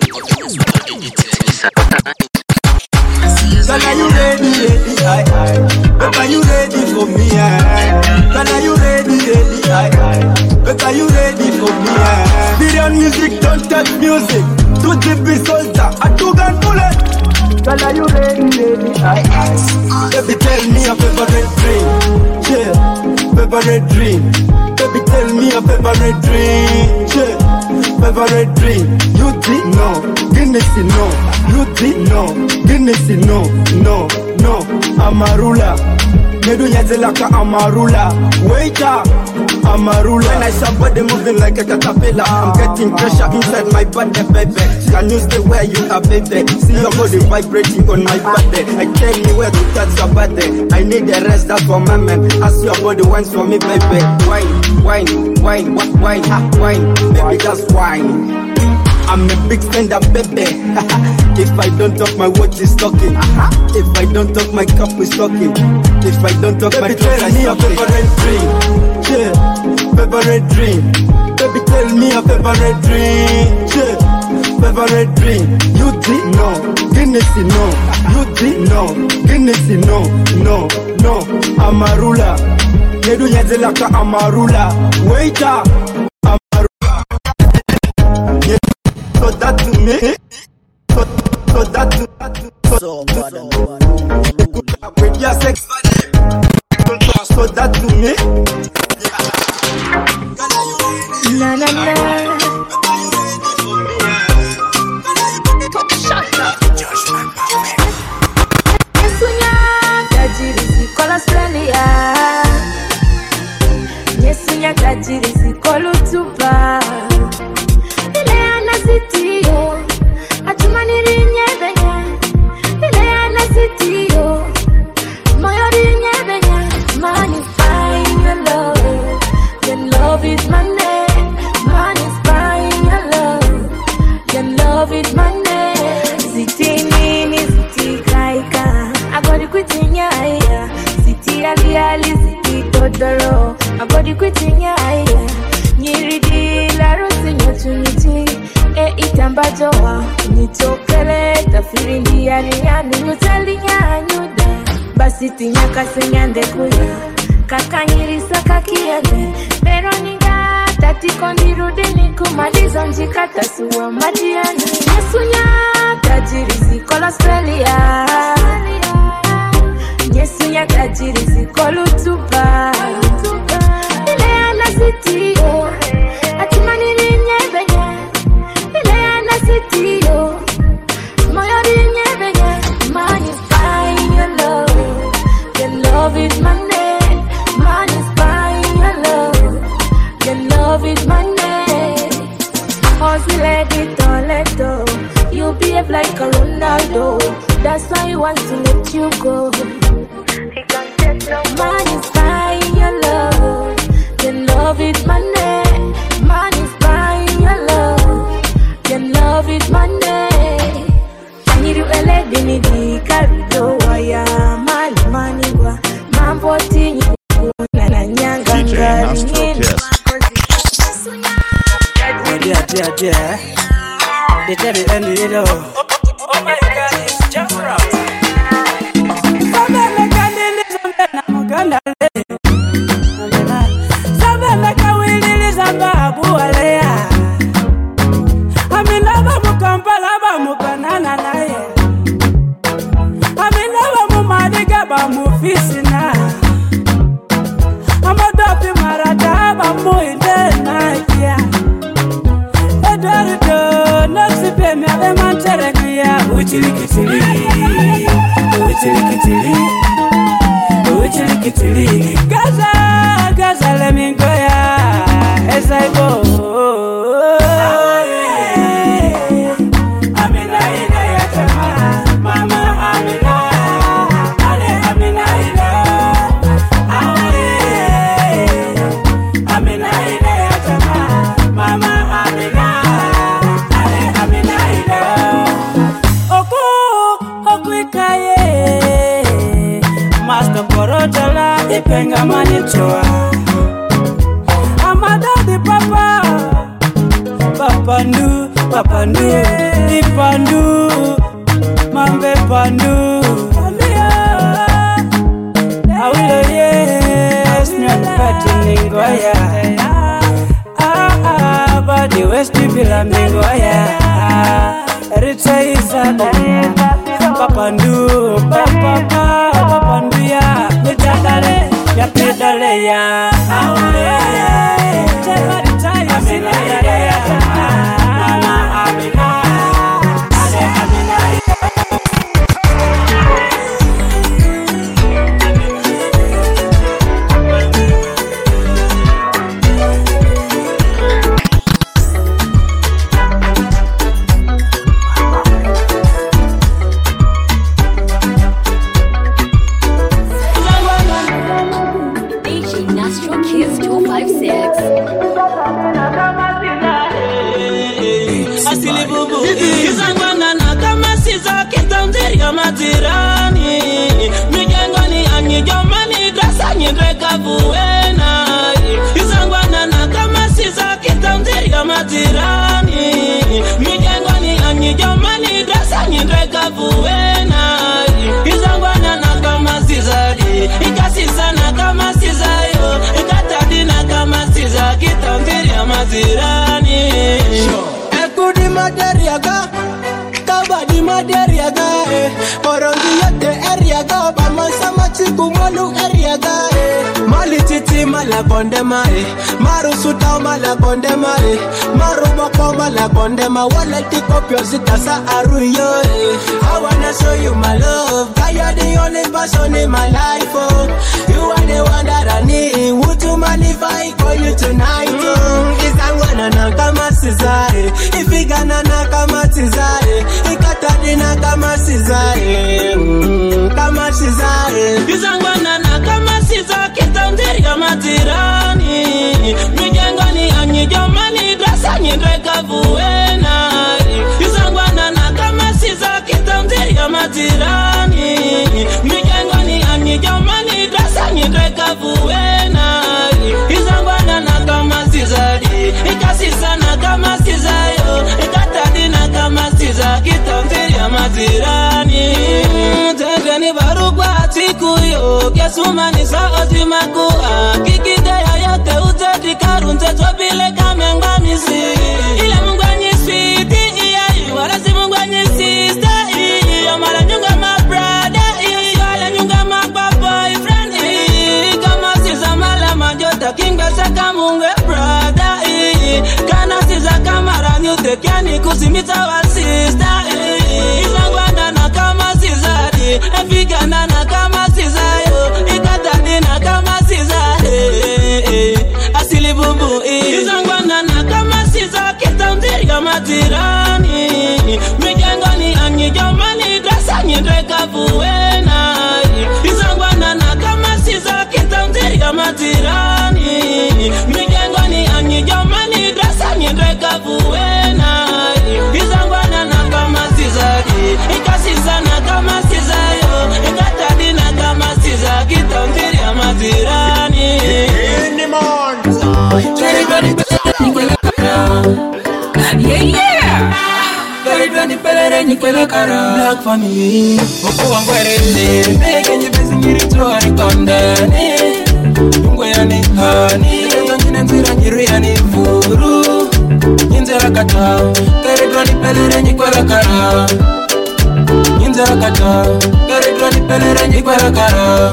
Girl, are you ready, Girl, are you ready for me, Girl, are you ready, Girl, are you ready for me, Syrian music, don't touch music. To the beat soldier, a two-gun bullet. Girl, are you ready, Baby, tell me your favorite dream. Yeah, favorite dream. Baby, tell me your favorite dream. Yeah, favorite dream. You did no, Guinness no. You did no, Guinness no. Amarula, Medunya zelaka Amarula. Waiter, Amarula. When I saw body moving like a caterpillar, I'm getting pressure inside my body, baby. Can you stay where you are, baby? See your body vibrating on my body. I tell you where to touch your body. I need the rest, that's for my man. As your body wants for me, baby. Wine, baby, just wine. I'm a big spender, baby. If I don't talk, my watch is talking. If I don't talk, my cup is talking. If I don't talk, baby, my tell me your favorite dream. Yeah, favorite dream. Baby, tell me your favorite dream. Yeah, favorite dream. You did no, Guinness no. You did no, Guinness no. Amarula, Medunya zelaka Amarula. Waiter, Amarula. So that to me, so that to with your sex, so that to me. Na na na. godoro agodi kwitinya aye nyiridi la rusi nyotuniti itambajo wa nitokele tafiri ndiyani nyutalinya nyuda basi tinya kasenyande kuya kakanyirisa kakiende Veronica tati kondirude nikumaliza njikata suwa madiani Yesunya tajirisi kol Australia Yesunya tajirisi kol Utuba Ile ana sitiyo atimani ninyebenye Ile ana sitiyo moyo ninyebenye Man is buying your love Your love is my name Man is buying your love Your love is my name Hustle it or let go You behave like a Ronaldo That's why he wants to let you go He can't take no Man is buying your love Your love is my name Man is buying your love Your love is my name Niru ele dinidi karido waya Mali maniwa Mambo tinyi na nyanga ngari Yeah. They tell me end it all. Oh my God, it's jump rock. Sabe me kandiliza mbena muganda le. Sabe me kawililiza mbabu walea. Aminaba mukampala ba mukanana naye. Aminaba mumadiga ba mufisina. Amadopi marata ba muinde na kia. Eduardo, no se pe me ave mantere guia. Uchilikitili, uchilikitili, uchilikitili. Gaza le mingoya, esaibo. Amina ina ya chama, mama Amina, ale Amina ina. Amina ina ya chama, mama Amina. Master Korotala, Ipenga Manichoa. Amadadi Papa, Papandu, Ipandu, Mambe Pandu. Awilo yes, not fattening goya. But the West Bila Mingoya. Rita is a Papandu, Papandu ya, Nitadale, Yapidale ya. Bondema maru suta mala bondema maru moko mala bondema wala tikop your sitasa aruyo I wanna show you my love cause you're the only person in my life oh you are the one that I need would to man if I call you tonight Izangwana na kama sizare ifigana na kama tizare ikatadi na kama sizare kama sizare Izangwana na kama sizare kitandiri ya matirani Mijengani anyi jamani drasa nyendreka vuena Izangwana na kama siza kitandiri ya matirani Mijengani anyi jamani drasa nyendreka vuena matirani. Tendeni barugwa tikuyo, kesumani sa ozimakua. Kikite ya yote uteti karunte tobile kamengwa misi. Ile mungwanyi sweetie, iya, wala si mungwanyi sister, iya. Mala nyunga ma brother, iya, wala nyunga ma boyfriend, iya. Kama sisa mala manjota, kingwesa kamungwe brother, iya. Kana sisa kamara nyute, kiani kusimita wa sister, iya. Isangwana na kama sisa, iya. Efigana na kama sisa, yo. Ikatani na kama sisa, iya. Asili bumbu, iya. Isangwana na kama sisa, kitamtiri matirani. Mijangoni anyi jamani drasa nyendeka buena. Isangwana na kama sisa kitamtiri matirani. Mijangoni anyi jamani drasa nyendeka buena. Isangwana na kama sisa ikasisa na kama sisa yo. Ikatadi na kama sisa kitamtiri matirani. In the morning. Yeah. Black family, Oko wangwerende, kenye bezi nyiritori kondani. Ngweyane hani, nyine nzira nyiruyane furu. Nyinzera kata, teredwani pelere nyikwela kara. Nyinzera kata, teredwani pelere nyikwela kara.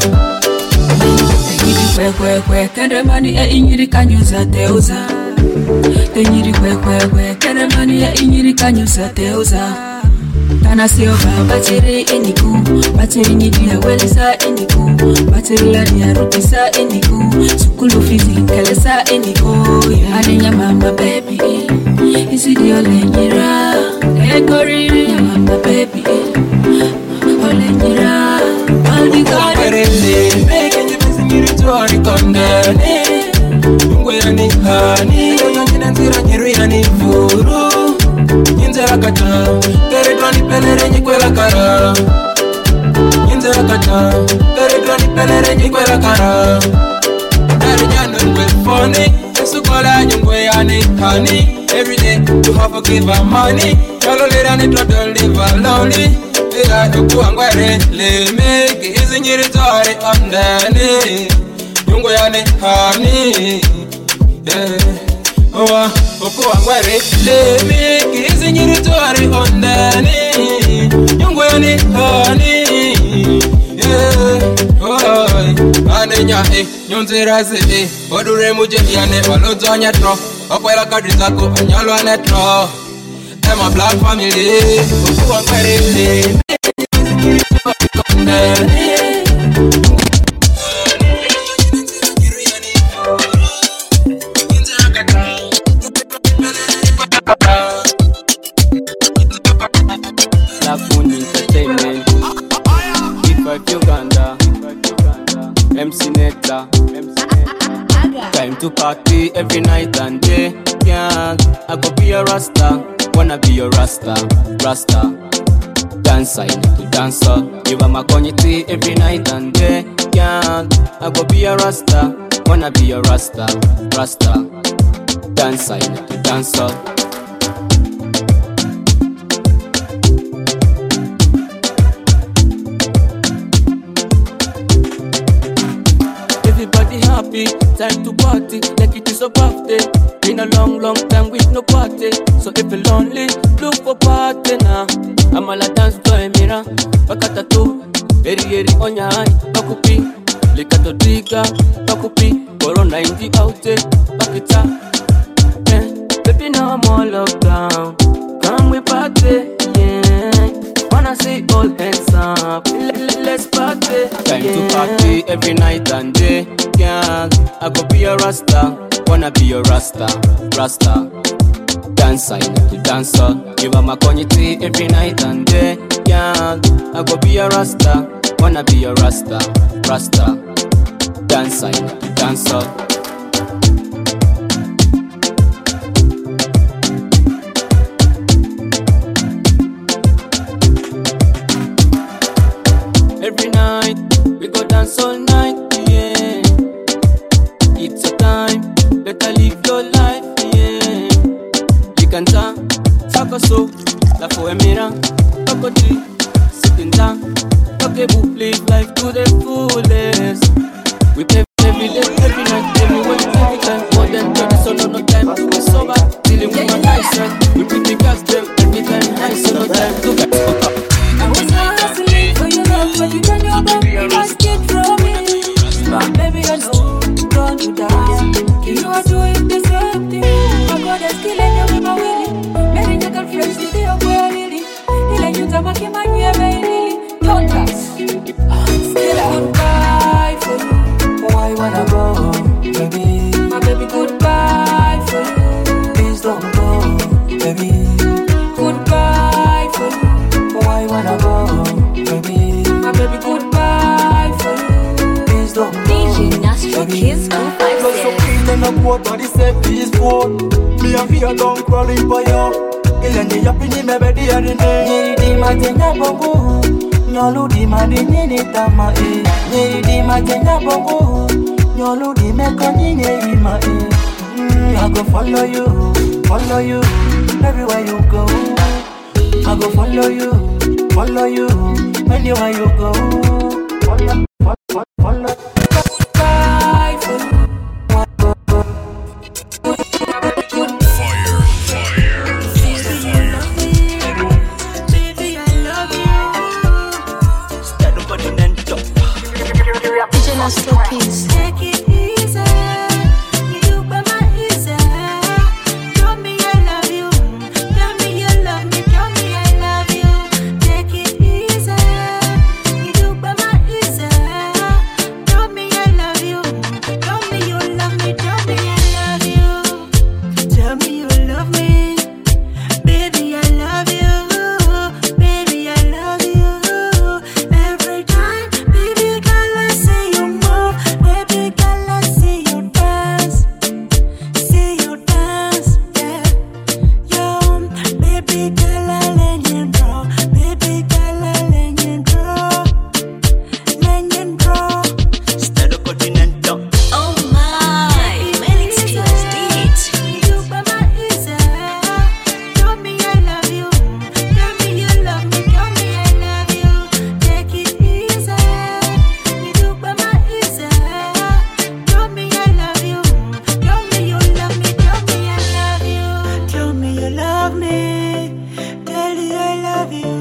Kwe, kende mani inyiri kanyuza teuza. Tenyiri kwe, kende mani inyiri kanyuza teuza. Kana siova batiri eniku, batiri nyidia welisa eniku, batiri ladia rupisa eniku, sukulu fizi kalesa eniku. Adenya mama baby, isidi olenyira, ekoriri mama baby, olenyira, aldigari. Kenye bezi nyiritori kondani. Ngweyane hani, nyine nzira nyiruyane furu. Nyinzera kata, teredwani pelere nyikwela kara. Nyinzera kata, teredwani pelere nyikwela kara. Dari nyano ngwe funny, yesu kola nyungweyane hani. Everyday you have to give her money. Yalo lera ni don't live alone. Ira ukuangwere leme, gizi nyiritori ondani. Nyungweyane hani, Owa, Oko wangwere leme, kizi nyiritori ondani. Nyungweyane hani, Anenya nyonzera ze odure muje yane walozo nyatro. Okwela kadri zako anyalo anetro. Ema black family, Oko wangwere leme, kizi nyiritori ondani. Black Moon Entertainment, Big Uganda, MC Netta. Time to party every night and day. Yeah, I go be a Rasta, wanna be a Rasta, Rasta. Dancer, I need to dance up. You are my community every night and day. Yeah, I go be a Rasta, wanna be a Rasta, Rasta. Dancer, I need to dance up. Everybody happy, time to party, like it is a birthday. Been a long time with no party. So if you're lonely, look for party now. I'm all a dance to a mirror. Bakata tu, eri onya hai, bakupi. Likato diga, bakupi. Corona in the out, bakita. Baby now I'm all lockdown. Come we party, yeah. Wanna see all hands up, let's party. Time to party every night and day. Yeah, I go be a Rasta, wanna be a Rasta, Rasta. Dancer, I need to dance up. You are my community every night and day. Yeah, I go be a Rasta, wanna be a Rasta, Rasta. Dancer, I need to dance up. Every night, we go dance all night, yeah. It's a time, better live your life, yeah. You can dance, Sako so, la fo emira, Sako ti, live life to the fullest. We play every day, every night, everywhere, every time. More than 20, so no time to be sober. Dealing with my nice and we pretty gas them every time. Nice, so no time to get fucked up. I was hustling for your love, but you turn your back, ask it from me. Baby, I know, don't you die. You are doing the same thing. My God is killing you with my willing. Many your girlfriends did you go really. He let you talk him and you really. Don't touch. Still goodbye for you. Why you wanna go, baby? My baby, goodbye for you. Please don't go, baby. Goodbye for you. Why you wanna go, baby? My baby, goodbye for you. Please don't go. DJ Nastro Kiss 256. Plus so clean and a water, this a peaceful. Me a fear don't crawling for you. Ilani ya pini mebedi ya rine. Niri di matenya bongo. Nyolu di madini ni tama e. Niri di matenya bongo. Nyolu di meko nine ima e. I go follow you everywhere you go. I go follow you anywhere you go. Follow. Bye for you. Baby, I love you. Stand up and top. DJ Nastro Kiss. Take it easy. You by my easy. Tell me I love you. Tell me you love me. Tell me I love you. Take it easy. You by my easy. Tell me I love you. Tell me you love me. Tell me I love you. Tell me you love me. Baby, I love you. Baby, I love you. Every time, baby girl, I see you move. Baby girl, I see you dance. See you dance, yeah. Yo, baby girl, I let you draw. Baby girl, I let you draw. Let you draw. Stand up continental. Oh my, many skills did. You by my easy. Tell me I love you. Tell me you love me. Tell me I love you. Take it easy. You by my easy. Tell me I love you. Tell me you love me. Tell me I love you. Tell me you love me. Tell you I love you.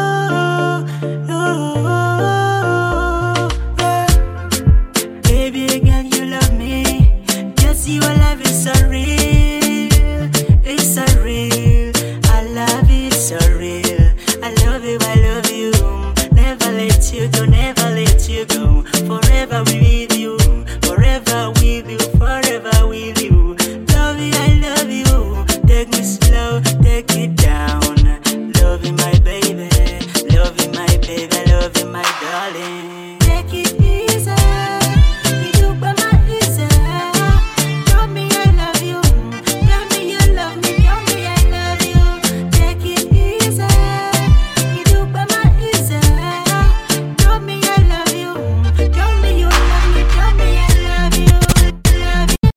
Yeah. Baby girl, you love me. Just your love is so real. It's so real. I love it so real. I love you, I love you. Never let you go, never let you go. Forever with you. Forever with you. Forever with you. Love you, I love you. Take me slow, take it down. Love you, my baby. Love you, my baby. Love you, my darling. Take it easy. You by my easy. Tell me I love you. Tell me you love me. Tell me I love you. Take it easy. You by my easy. Tell me I love you. Tell me you love me. Tell me I love you. Love you.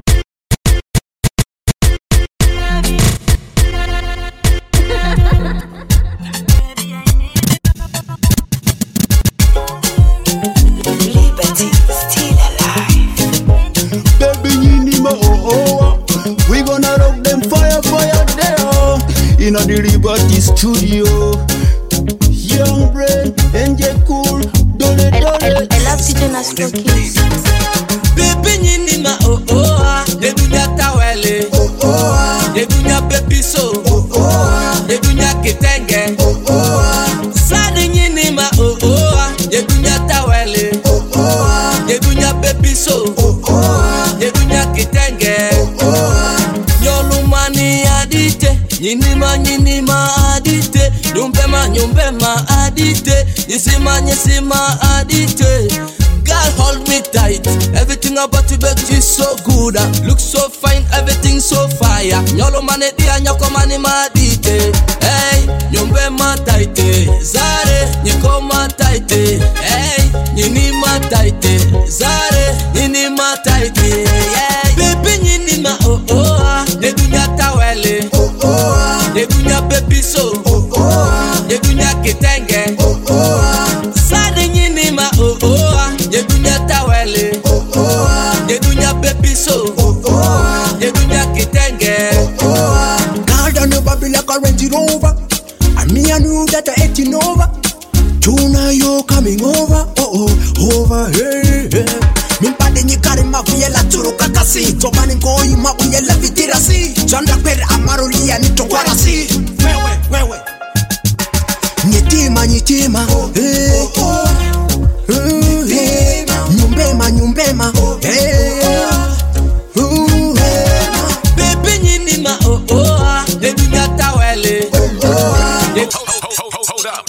Love you. Liberty still alive. Baby, you need my oh. We gonna rock them fire there. In the Liberty studio. Young brain, NJ cool, dole. I love DJ Nastro Kiss. Baby nyinima Dedunya tawele Dedunya baby so Dedunya kitenge Sadi nyinima Dedunya tawele Dedunya baby so Dedunya kitenge Nyolumani adite Nyinima adite Nyumbema adite Nyisima adite Girl, hold me tight. Everything about you make you so good. Look so fine, everything so fire. Nyolo mane dia nyoko mani madite. Hey, nyombe ma taite. Zare, nyiko ma taite. Hey, nyini ma taite. Zare, nyini ma taite. Yeah, baby nyini ma Dedunya tawele. Dedunya baby so. Dedunya kitenge. Sade nyini so. You do that kitenge. God on your body like a Range Rover. And me I knew that I ate it over. Tonight you coming over. Over hey. Mimpade nyikari mavuyela turuka kasi. Tobani ngoi mabuyela vitirasi. Chanda pere amarulia nitongwarasi. Wewe Nyitima hey. Nyumbema hey. Baby nyinima Edunya tawele Hold up.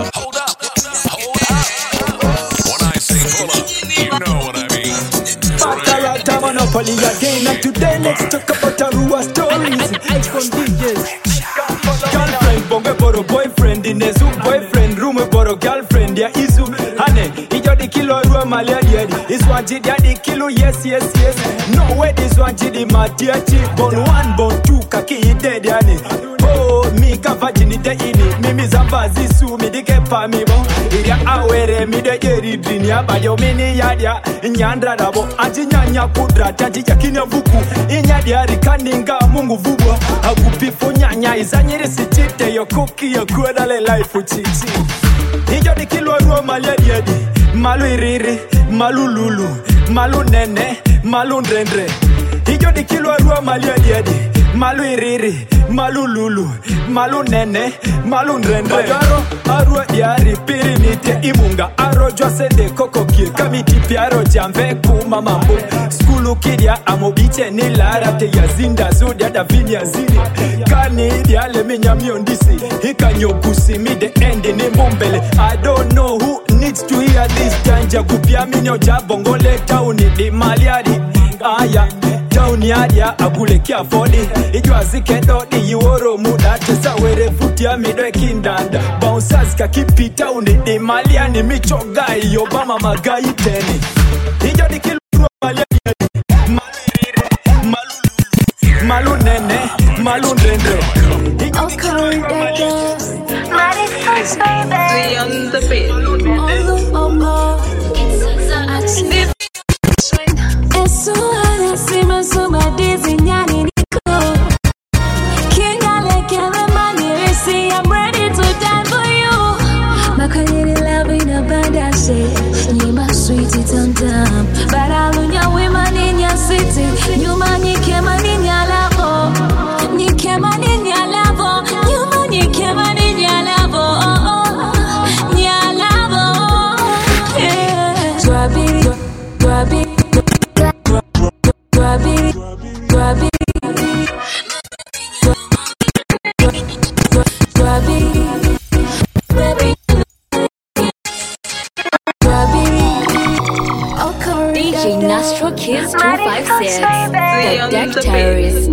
When I say pull up, you know what I mean. Makarata Monopoly again, and today let's talk about Arua stories. iPhone DJs. Girlfriend, bonge boro boyfriend, inezu boyfriend, room boro girlfriend, ya izu. Hane, ijo di kilo Arua malia diedi. Iswanji di kilo, yes. No way this one jidi matiachi. Bon 1, bon 2, kaki idedi yani. Oh, mi ka vagini de ini. Mimi zambazi su, mi dike pa mi bon. Iria awere, mi de jeri drini. Abayo mini yadia, nyandra dabo. Anji nyanya kudra, tanji yakinya vuku. Inyadia rikaninga mungu vubwa. Agupifo nyanya, izanyiri sichite. Yo cookie, yo kuedale life uchichi. Ijo di kilo Arua malia diedi. Malu iriri, malu lulu, malu nene, malu ndrendre. Ijo di kilo Arua malia diedi. Malu iriri, malu lulu, malu nene, malu ndrendre. Bagaro, Arua diari, pirimite, imunga. Aro jwase de koko kie, kamiti piaro jamve kuma mambo. Skulu kidia, amobiche nilara te yazinda zodia da vinya zini. Kani idiale minya miondisi, hika nyobusi mide endi ni mumbele. I don't know who needs to hear this janja kupia minyo jabongole tauni di maliadi. Aya, tauni adia agule kia fodi. Ijwa zikedo di yuoro muda tesa were futia midwe kindanda. Bouncers kakipi tauni di maliani michogai yobama magai teni. Ijwa di kilu maliani. Malu nene, malu ndrendre. On the beat. I'm ready to die for you. My quality love in abundance. You my sweetie tam. But I love your women in your city. You man, you came on in your love. You came on in your love. You man, you came on in your love. Your love. Yeah. DJ Nastro Kids 256, the Deck Terrorist.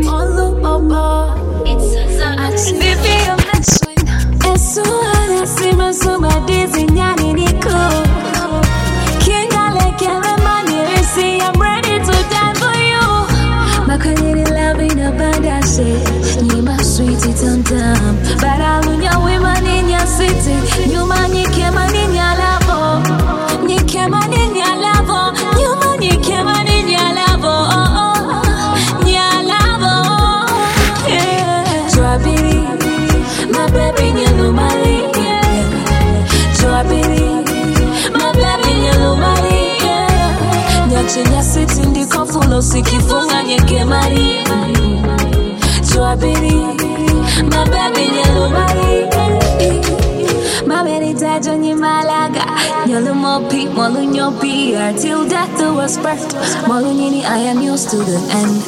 I'm ready to die for you. My quality love in abundance. You my sweetie tam. But I love your women in your city. You man, you came on in your love. You came on in your love. You man, you came on in your love. Your love. Yeah. Strawberry, my baby, you know my yeah. Strawberry, my baby, you know my yeah. Nyachenya sitting the kofulo sikifunga nyeke mari. Strawberry, my baby, you know my my baby, touch on your malaga. Yellow mopi, molu nyopi. Till death do us birth. Molunini, I am your student. And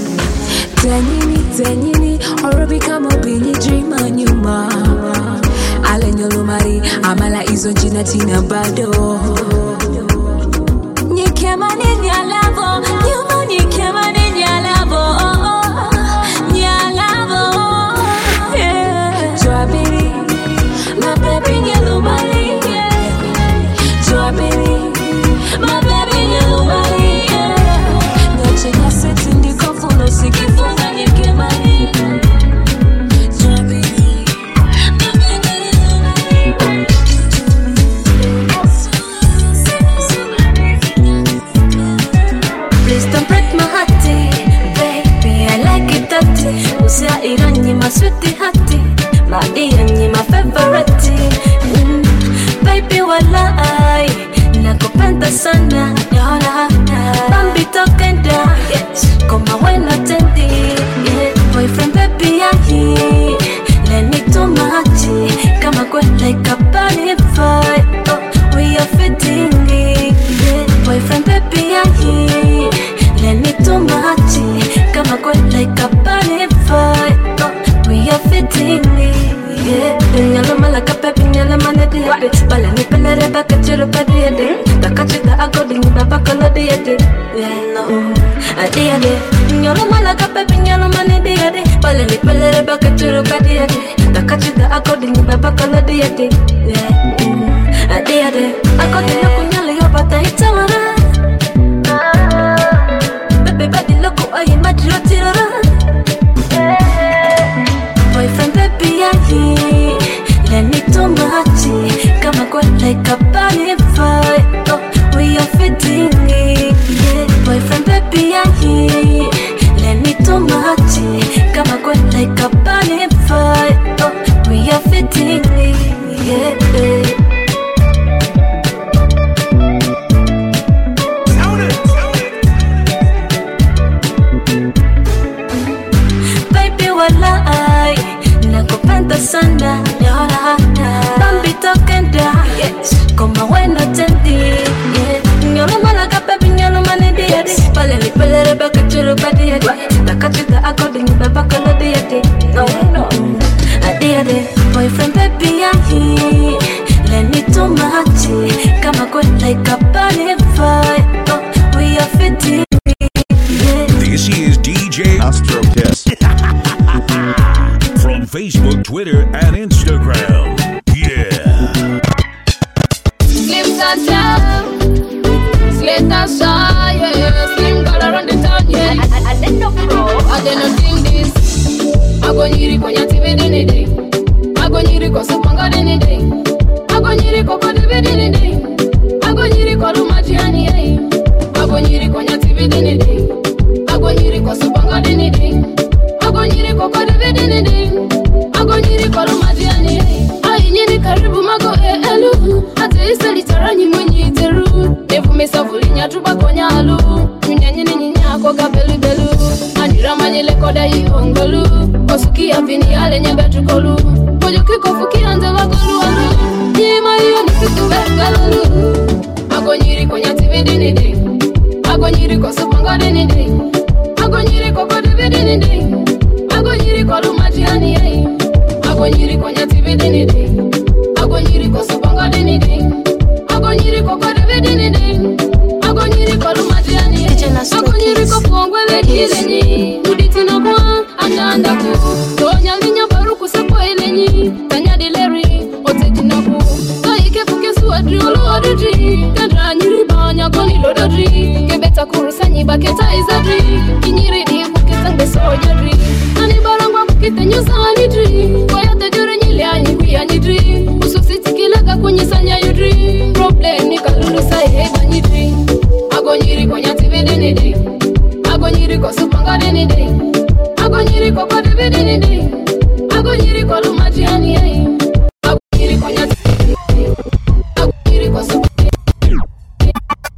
Tenini, or become a bini dream on you, ma. Alen Yolumari, Amala Izonjina Tina Bado. You came on in your love, you man, you came on in your love. Your love, yeah. Strawberry, my baby, yellow money, yeah. Strawberry, my baby, yellow money, yeah. Noche ya sitting the kofulo sikifunga nyeke mari. Strawberry, my baby, yellow money. nakupenda sana Yola Bambi tokenda Koma wena tendi Boyfriend baby yahi Leni tomachi Kama kwe like a bunny fight We are fitting Boyfriend baby yahi Leni tomachi Kama kwe like a bunny fight We are fitting Nyala malaka pepi nyala manedi yade Bala ni pelere baka chiru padi yade Daka chita agodi ni baba kolodi yade No, adi yade Nyala malaka pepi nyala manedi yade Bala ni pelere baka chiru padi yade Daka chita agodi ni baba kolodi yade Adi yade Agodi loko nyala yobata hitamara Bebe badi loko ayi madiro tirara Boyfriend baby yahi Leni tomachi Kama kwa like a bunny fight We are fitting Boyfriend baby yahi Leni tomachi Kama kwa like a bunny fight We are fitting Baby walai Nakupenda sana Yola Bambi tokenda Koma wena tendi Nyolo malaka baby nyolo manedi yadi Pale li pele rebeka churu badi yadi Takachita akodi ni baba kolodi yadi No Adi yadi Boyfriend baby yahi Leni tomachi Kama kwe like a bunny fight We are fitting This is DJ Astro Kiss. From Facebook, Twitter, and Instagram. Yeah. Slim Santa, Slate and Shy, yeah. Slim girl around the town, yeah. I didn't know, bro. I didn't think this. I go near it when you're TV any day. I go near it cause I'm gonna any day. I go near it cause I'm any day. I go near it cause I'm any day. I go near it when you're TV any day. I go near it cause I'm gonna any day. I go near it cause I'm any day. Ago nyiri kolo madiani Ai nyiri karibu mago elu Ate iseli taranyi mwenye iteru Evu mesa vulinya tuba konya alu Nyunya nyini nyinya koga belu belu Anira manyele koda iongolu Kosuki ya vini ale nye betu kolu Kojo kiko fuki anze wagolu alu Nyima hiyo ni kitu begalolu Ago nyiri konya tivi dini di Ago nyiri kosu panga dini di Ago nyiri koko divi dini di Ago nyiri kolo madiani Ago nyiri konya TV dini di Ago nyiri ko subanga dini di Ago nyiri ko kode dini di Ago nyiri ko lumatiani Ago nyiri ko pongwele kilenyi Uditi no kwa anda ku Tonya linya baruku sepo ilenyi Tanya dileri oteji na ku To ike fuke suadri olo odudri Kadra nyiri banya koni lododri Kebeta kurusanyi baketa izadri Kinyiri di fuke sangbe sojadri Nani barangwa kukite nyusa alidri Ususitikilaka kunyisanya yudri Problem ni kalulu saiheba nyidri Ago nyiri konya TV dini di Ago nyiri ko supanga dini di Ago nyiri ko kode dini di Ago nyiri ko lumatiani yai Ago nyiri konya TV dini di Ago nyiri ko supanga dini di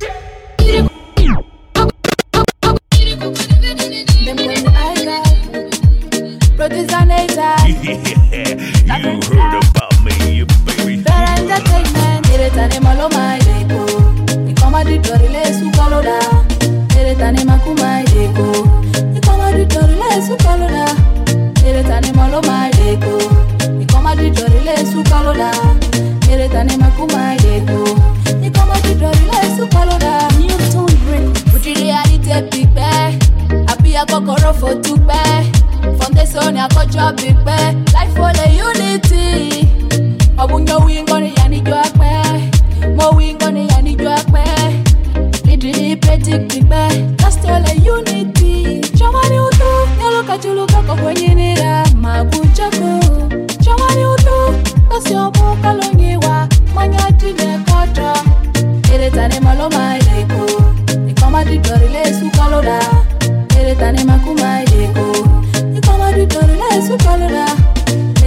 Ago nyiri ko kode dini di Them when I got Producer Nata You heard about me, baby. Better entertainment, eretane maloma ideko. Ikoma ditorile sukaloda, eretane makuma ideko. Ikoma ditorile sukaloda, eretane maloma ideko. Ikoma ditorile sukaloda, eretane makuma ideko. Ikoma ditorile sukaloda. Newton break, putri reality big bang. Apia kokoro for two bang. Foundation ya kocho big bang. Life for the unity. Obunyo wingo ni yani jwakwe. Mo wingo ni yani jwakwe. Lidri petit big bang. That's all the unity. Chomani utu, yaluka chuluka kwa kwenye nira. Mabuchako. Chomani utu, kasyopo kalonyiwa. Manyati nekoto. Eretane maloma ideko. Ikoma ditorile sukaloda. Eretane makuma ideko. Ikoma ditorile sukaloda.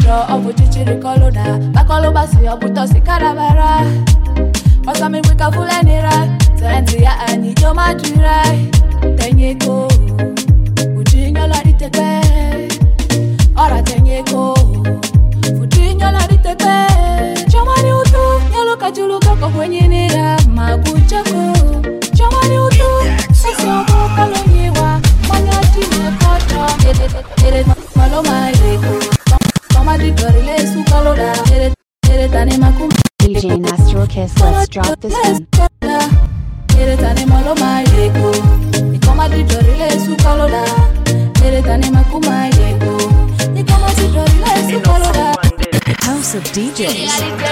Draw up with chichiri koloda. Bakoloba si obuto si karabara. Pasami wika fulenira. Zentia ani jo madura. Tenyeko. Ujinyo la ditete. Ora tenyeko. Ujinyo la ditete. Chamani utu. Nyaloka juluka kwa kwenye nira. Mabuchako. Chamani utu. Sasi obo kalonyewa. Manyati mekoto. Follow my ego. DJ Nastro Kiss, let's drop this one. House of DJs.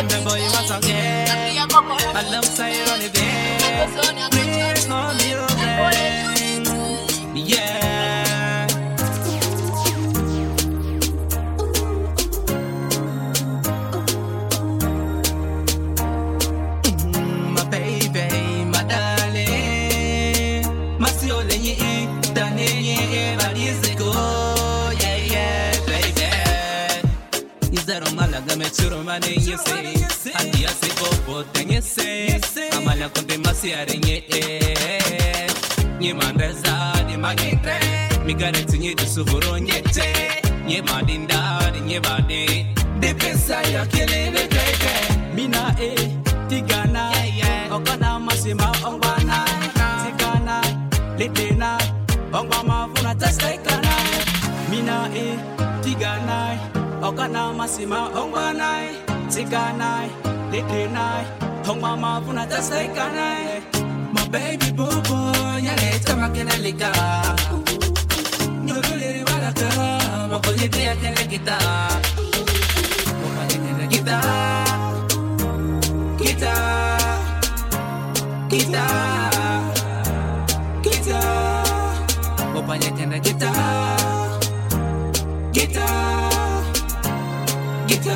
Amala con demasiado Nye mandeza di magite Mi garanti nye di suvuro nyete Nye madinda di nye bade De pensa ya kele de keke Mina tigana Okana masima ongwana Tigana litena Ongwama funa tastekana Mina tigana Okana masima ongwana Tigana litena Ongwama funa tastekana My baby bobo, yale tama kena lika. Nyolule walaka, makoye te kena kita. Makoye kena kita, kita, kita, kita. Makoye kena kita, kita, kita,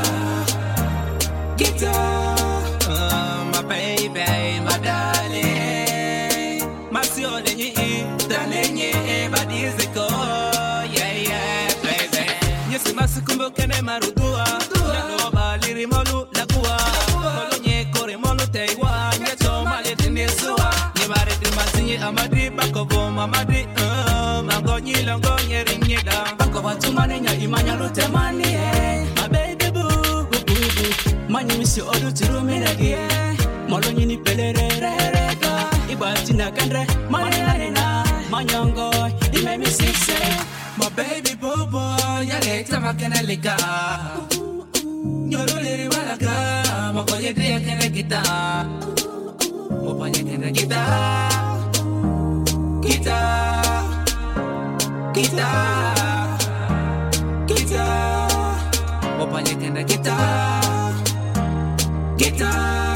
kita. My baby, my darling. Masio lenye talenye badizeko. Yeah, yeah, baby. Nyesi masikumbo kene marudua. Nyalo baliri molu lagua. Molu nye kore molu teiwa. Nyeto mali tinisua. Nyebare trimasinye amadi bakovo mamadi. Mango nyilongo nyerinyeda. Bako watu maninya imanya lute mani. My baby boo, boo, boo. Manyi misi odu tiruminagi. Molo nyini pelerererega. Ibatina kandre manena manyongo ime mi sikse. My baby bobo yale tama kena lika. Nyoro leri walaga makoye dia kena kita. Mopanya kena kita. Kita. Kita. Kita. Mopanya kena kita. Kita.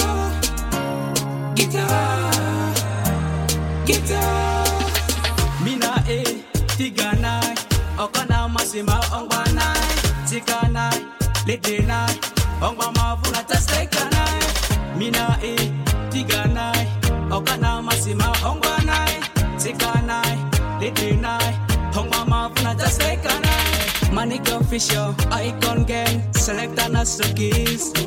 Mina tiganai okana masima ongwanai tiganai ledenai ongwama funa tastekanai. Mina tiganai okana masima ongwanai tiganai ledenai ongwama funa tastekanai. Manic official icon gang select Nastro Kiss.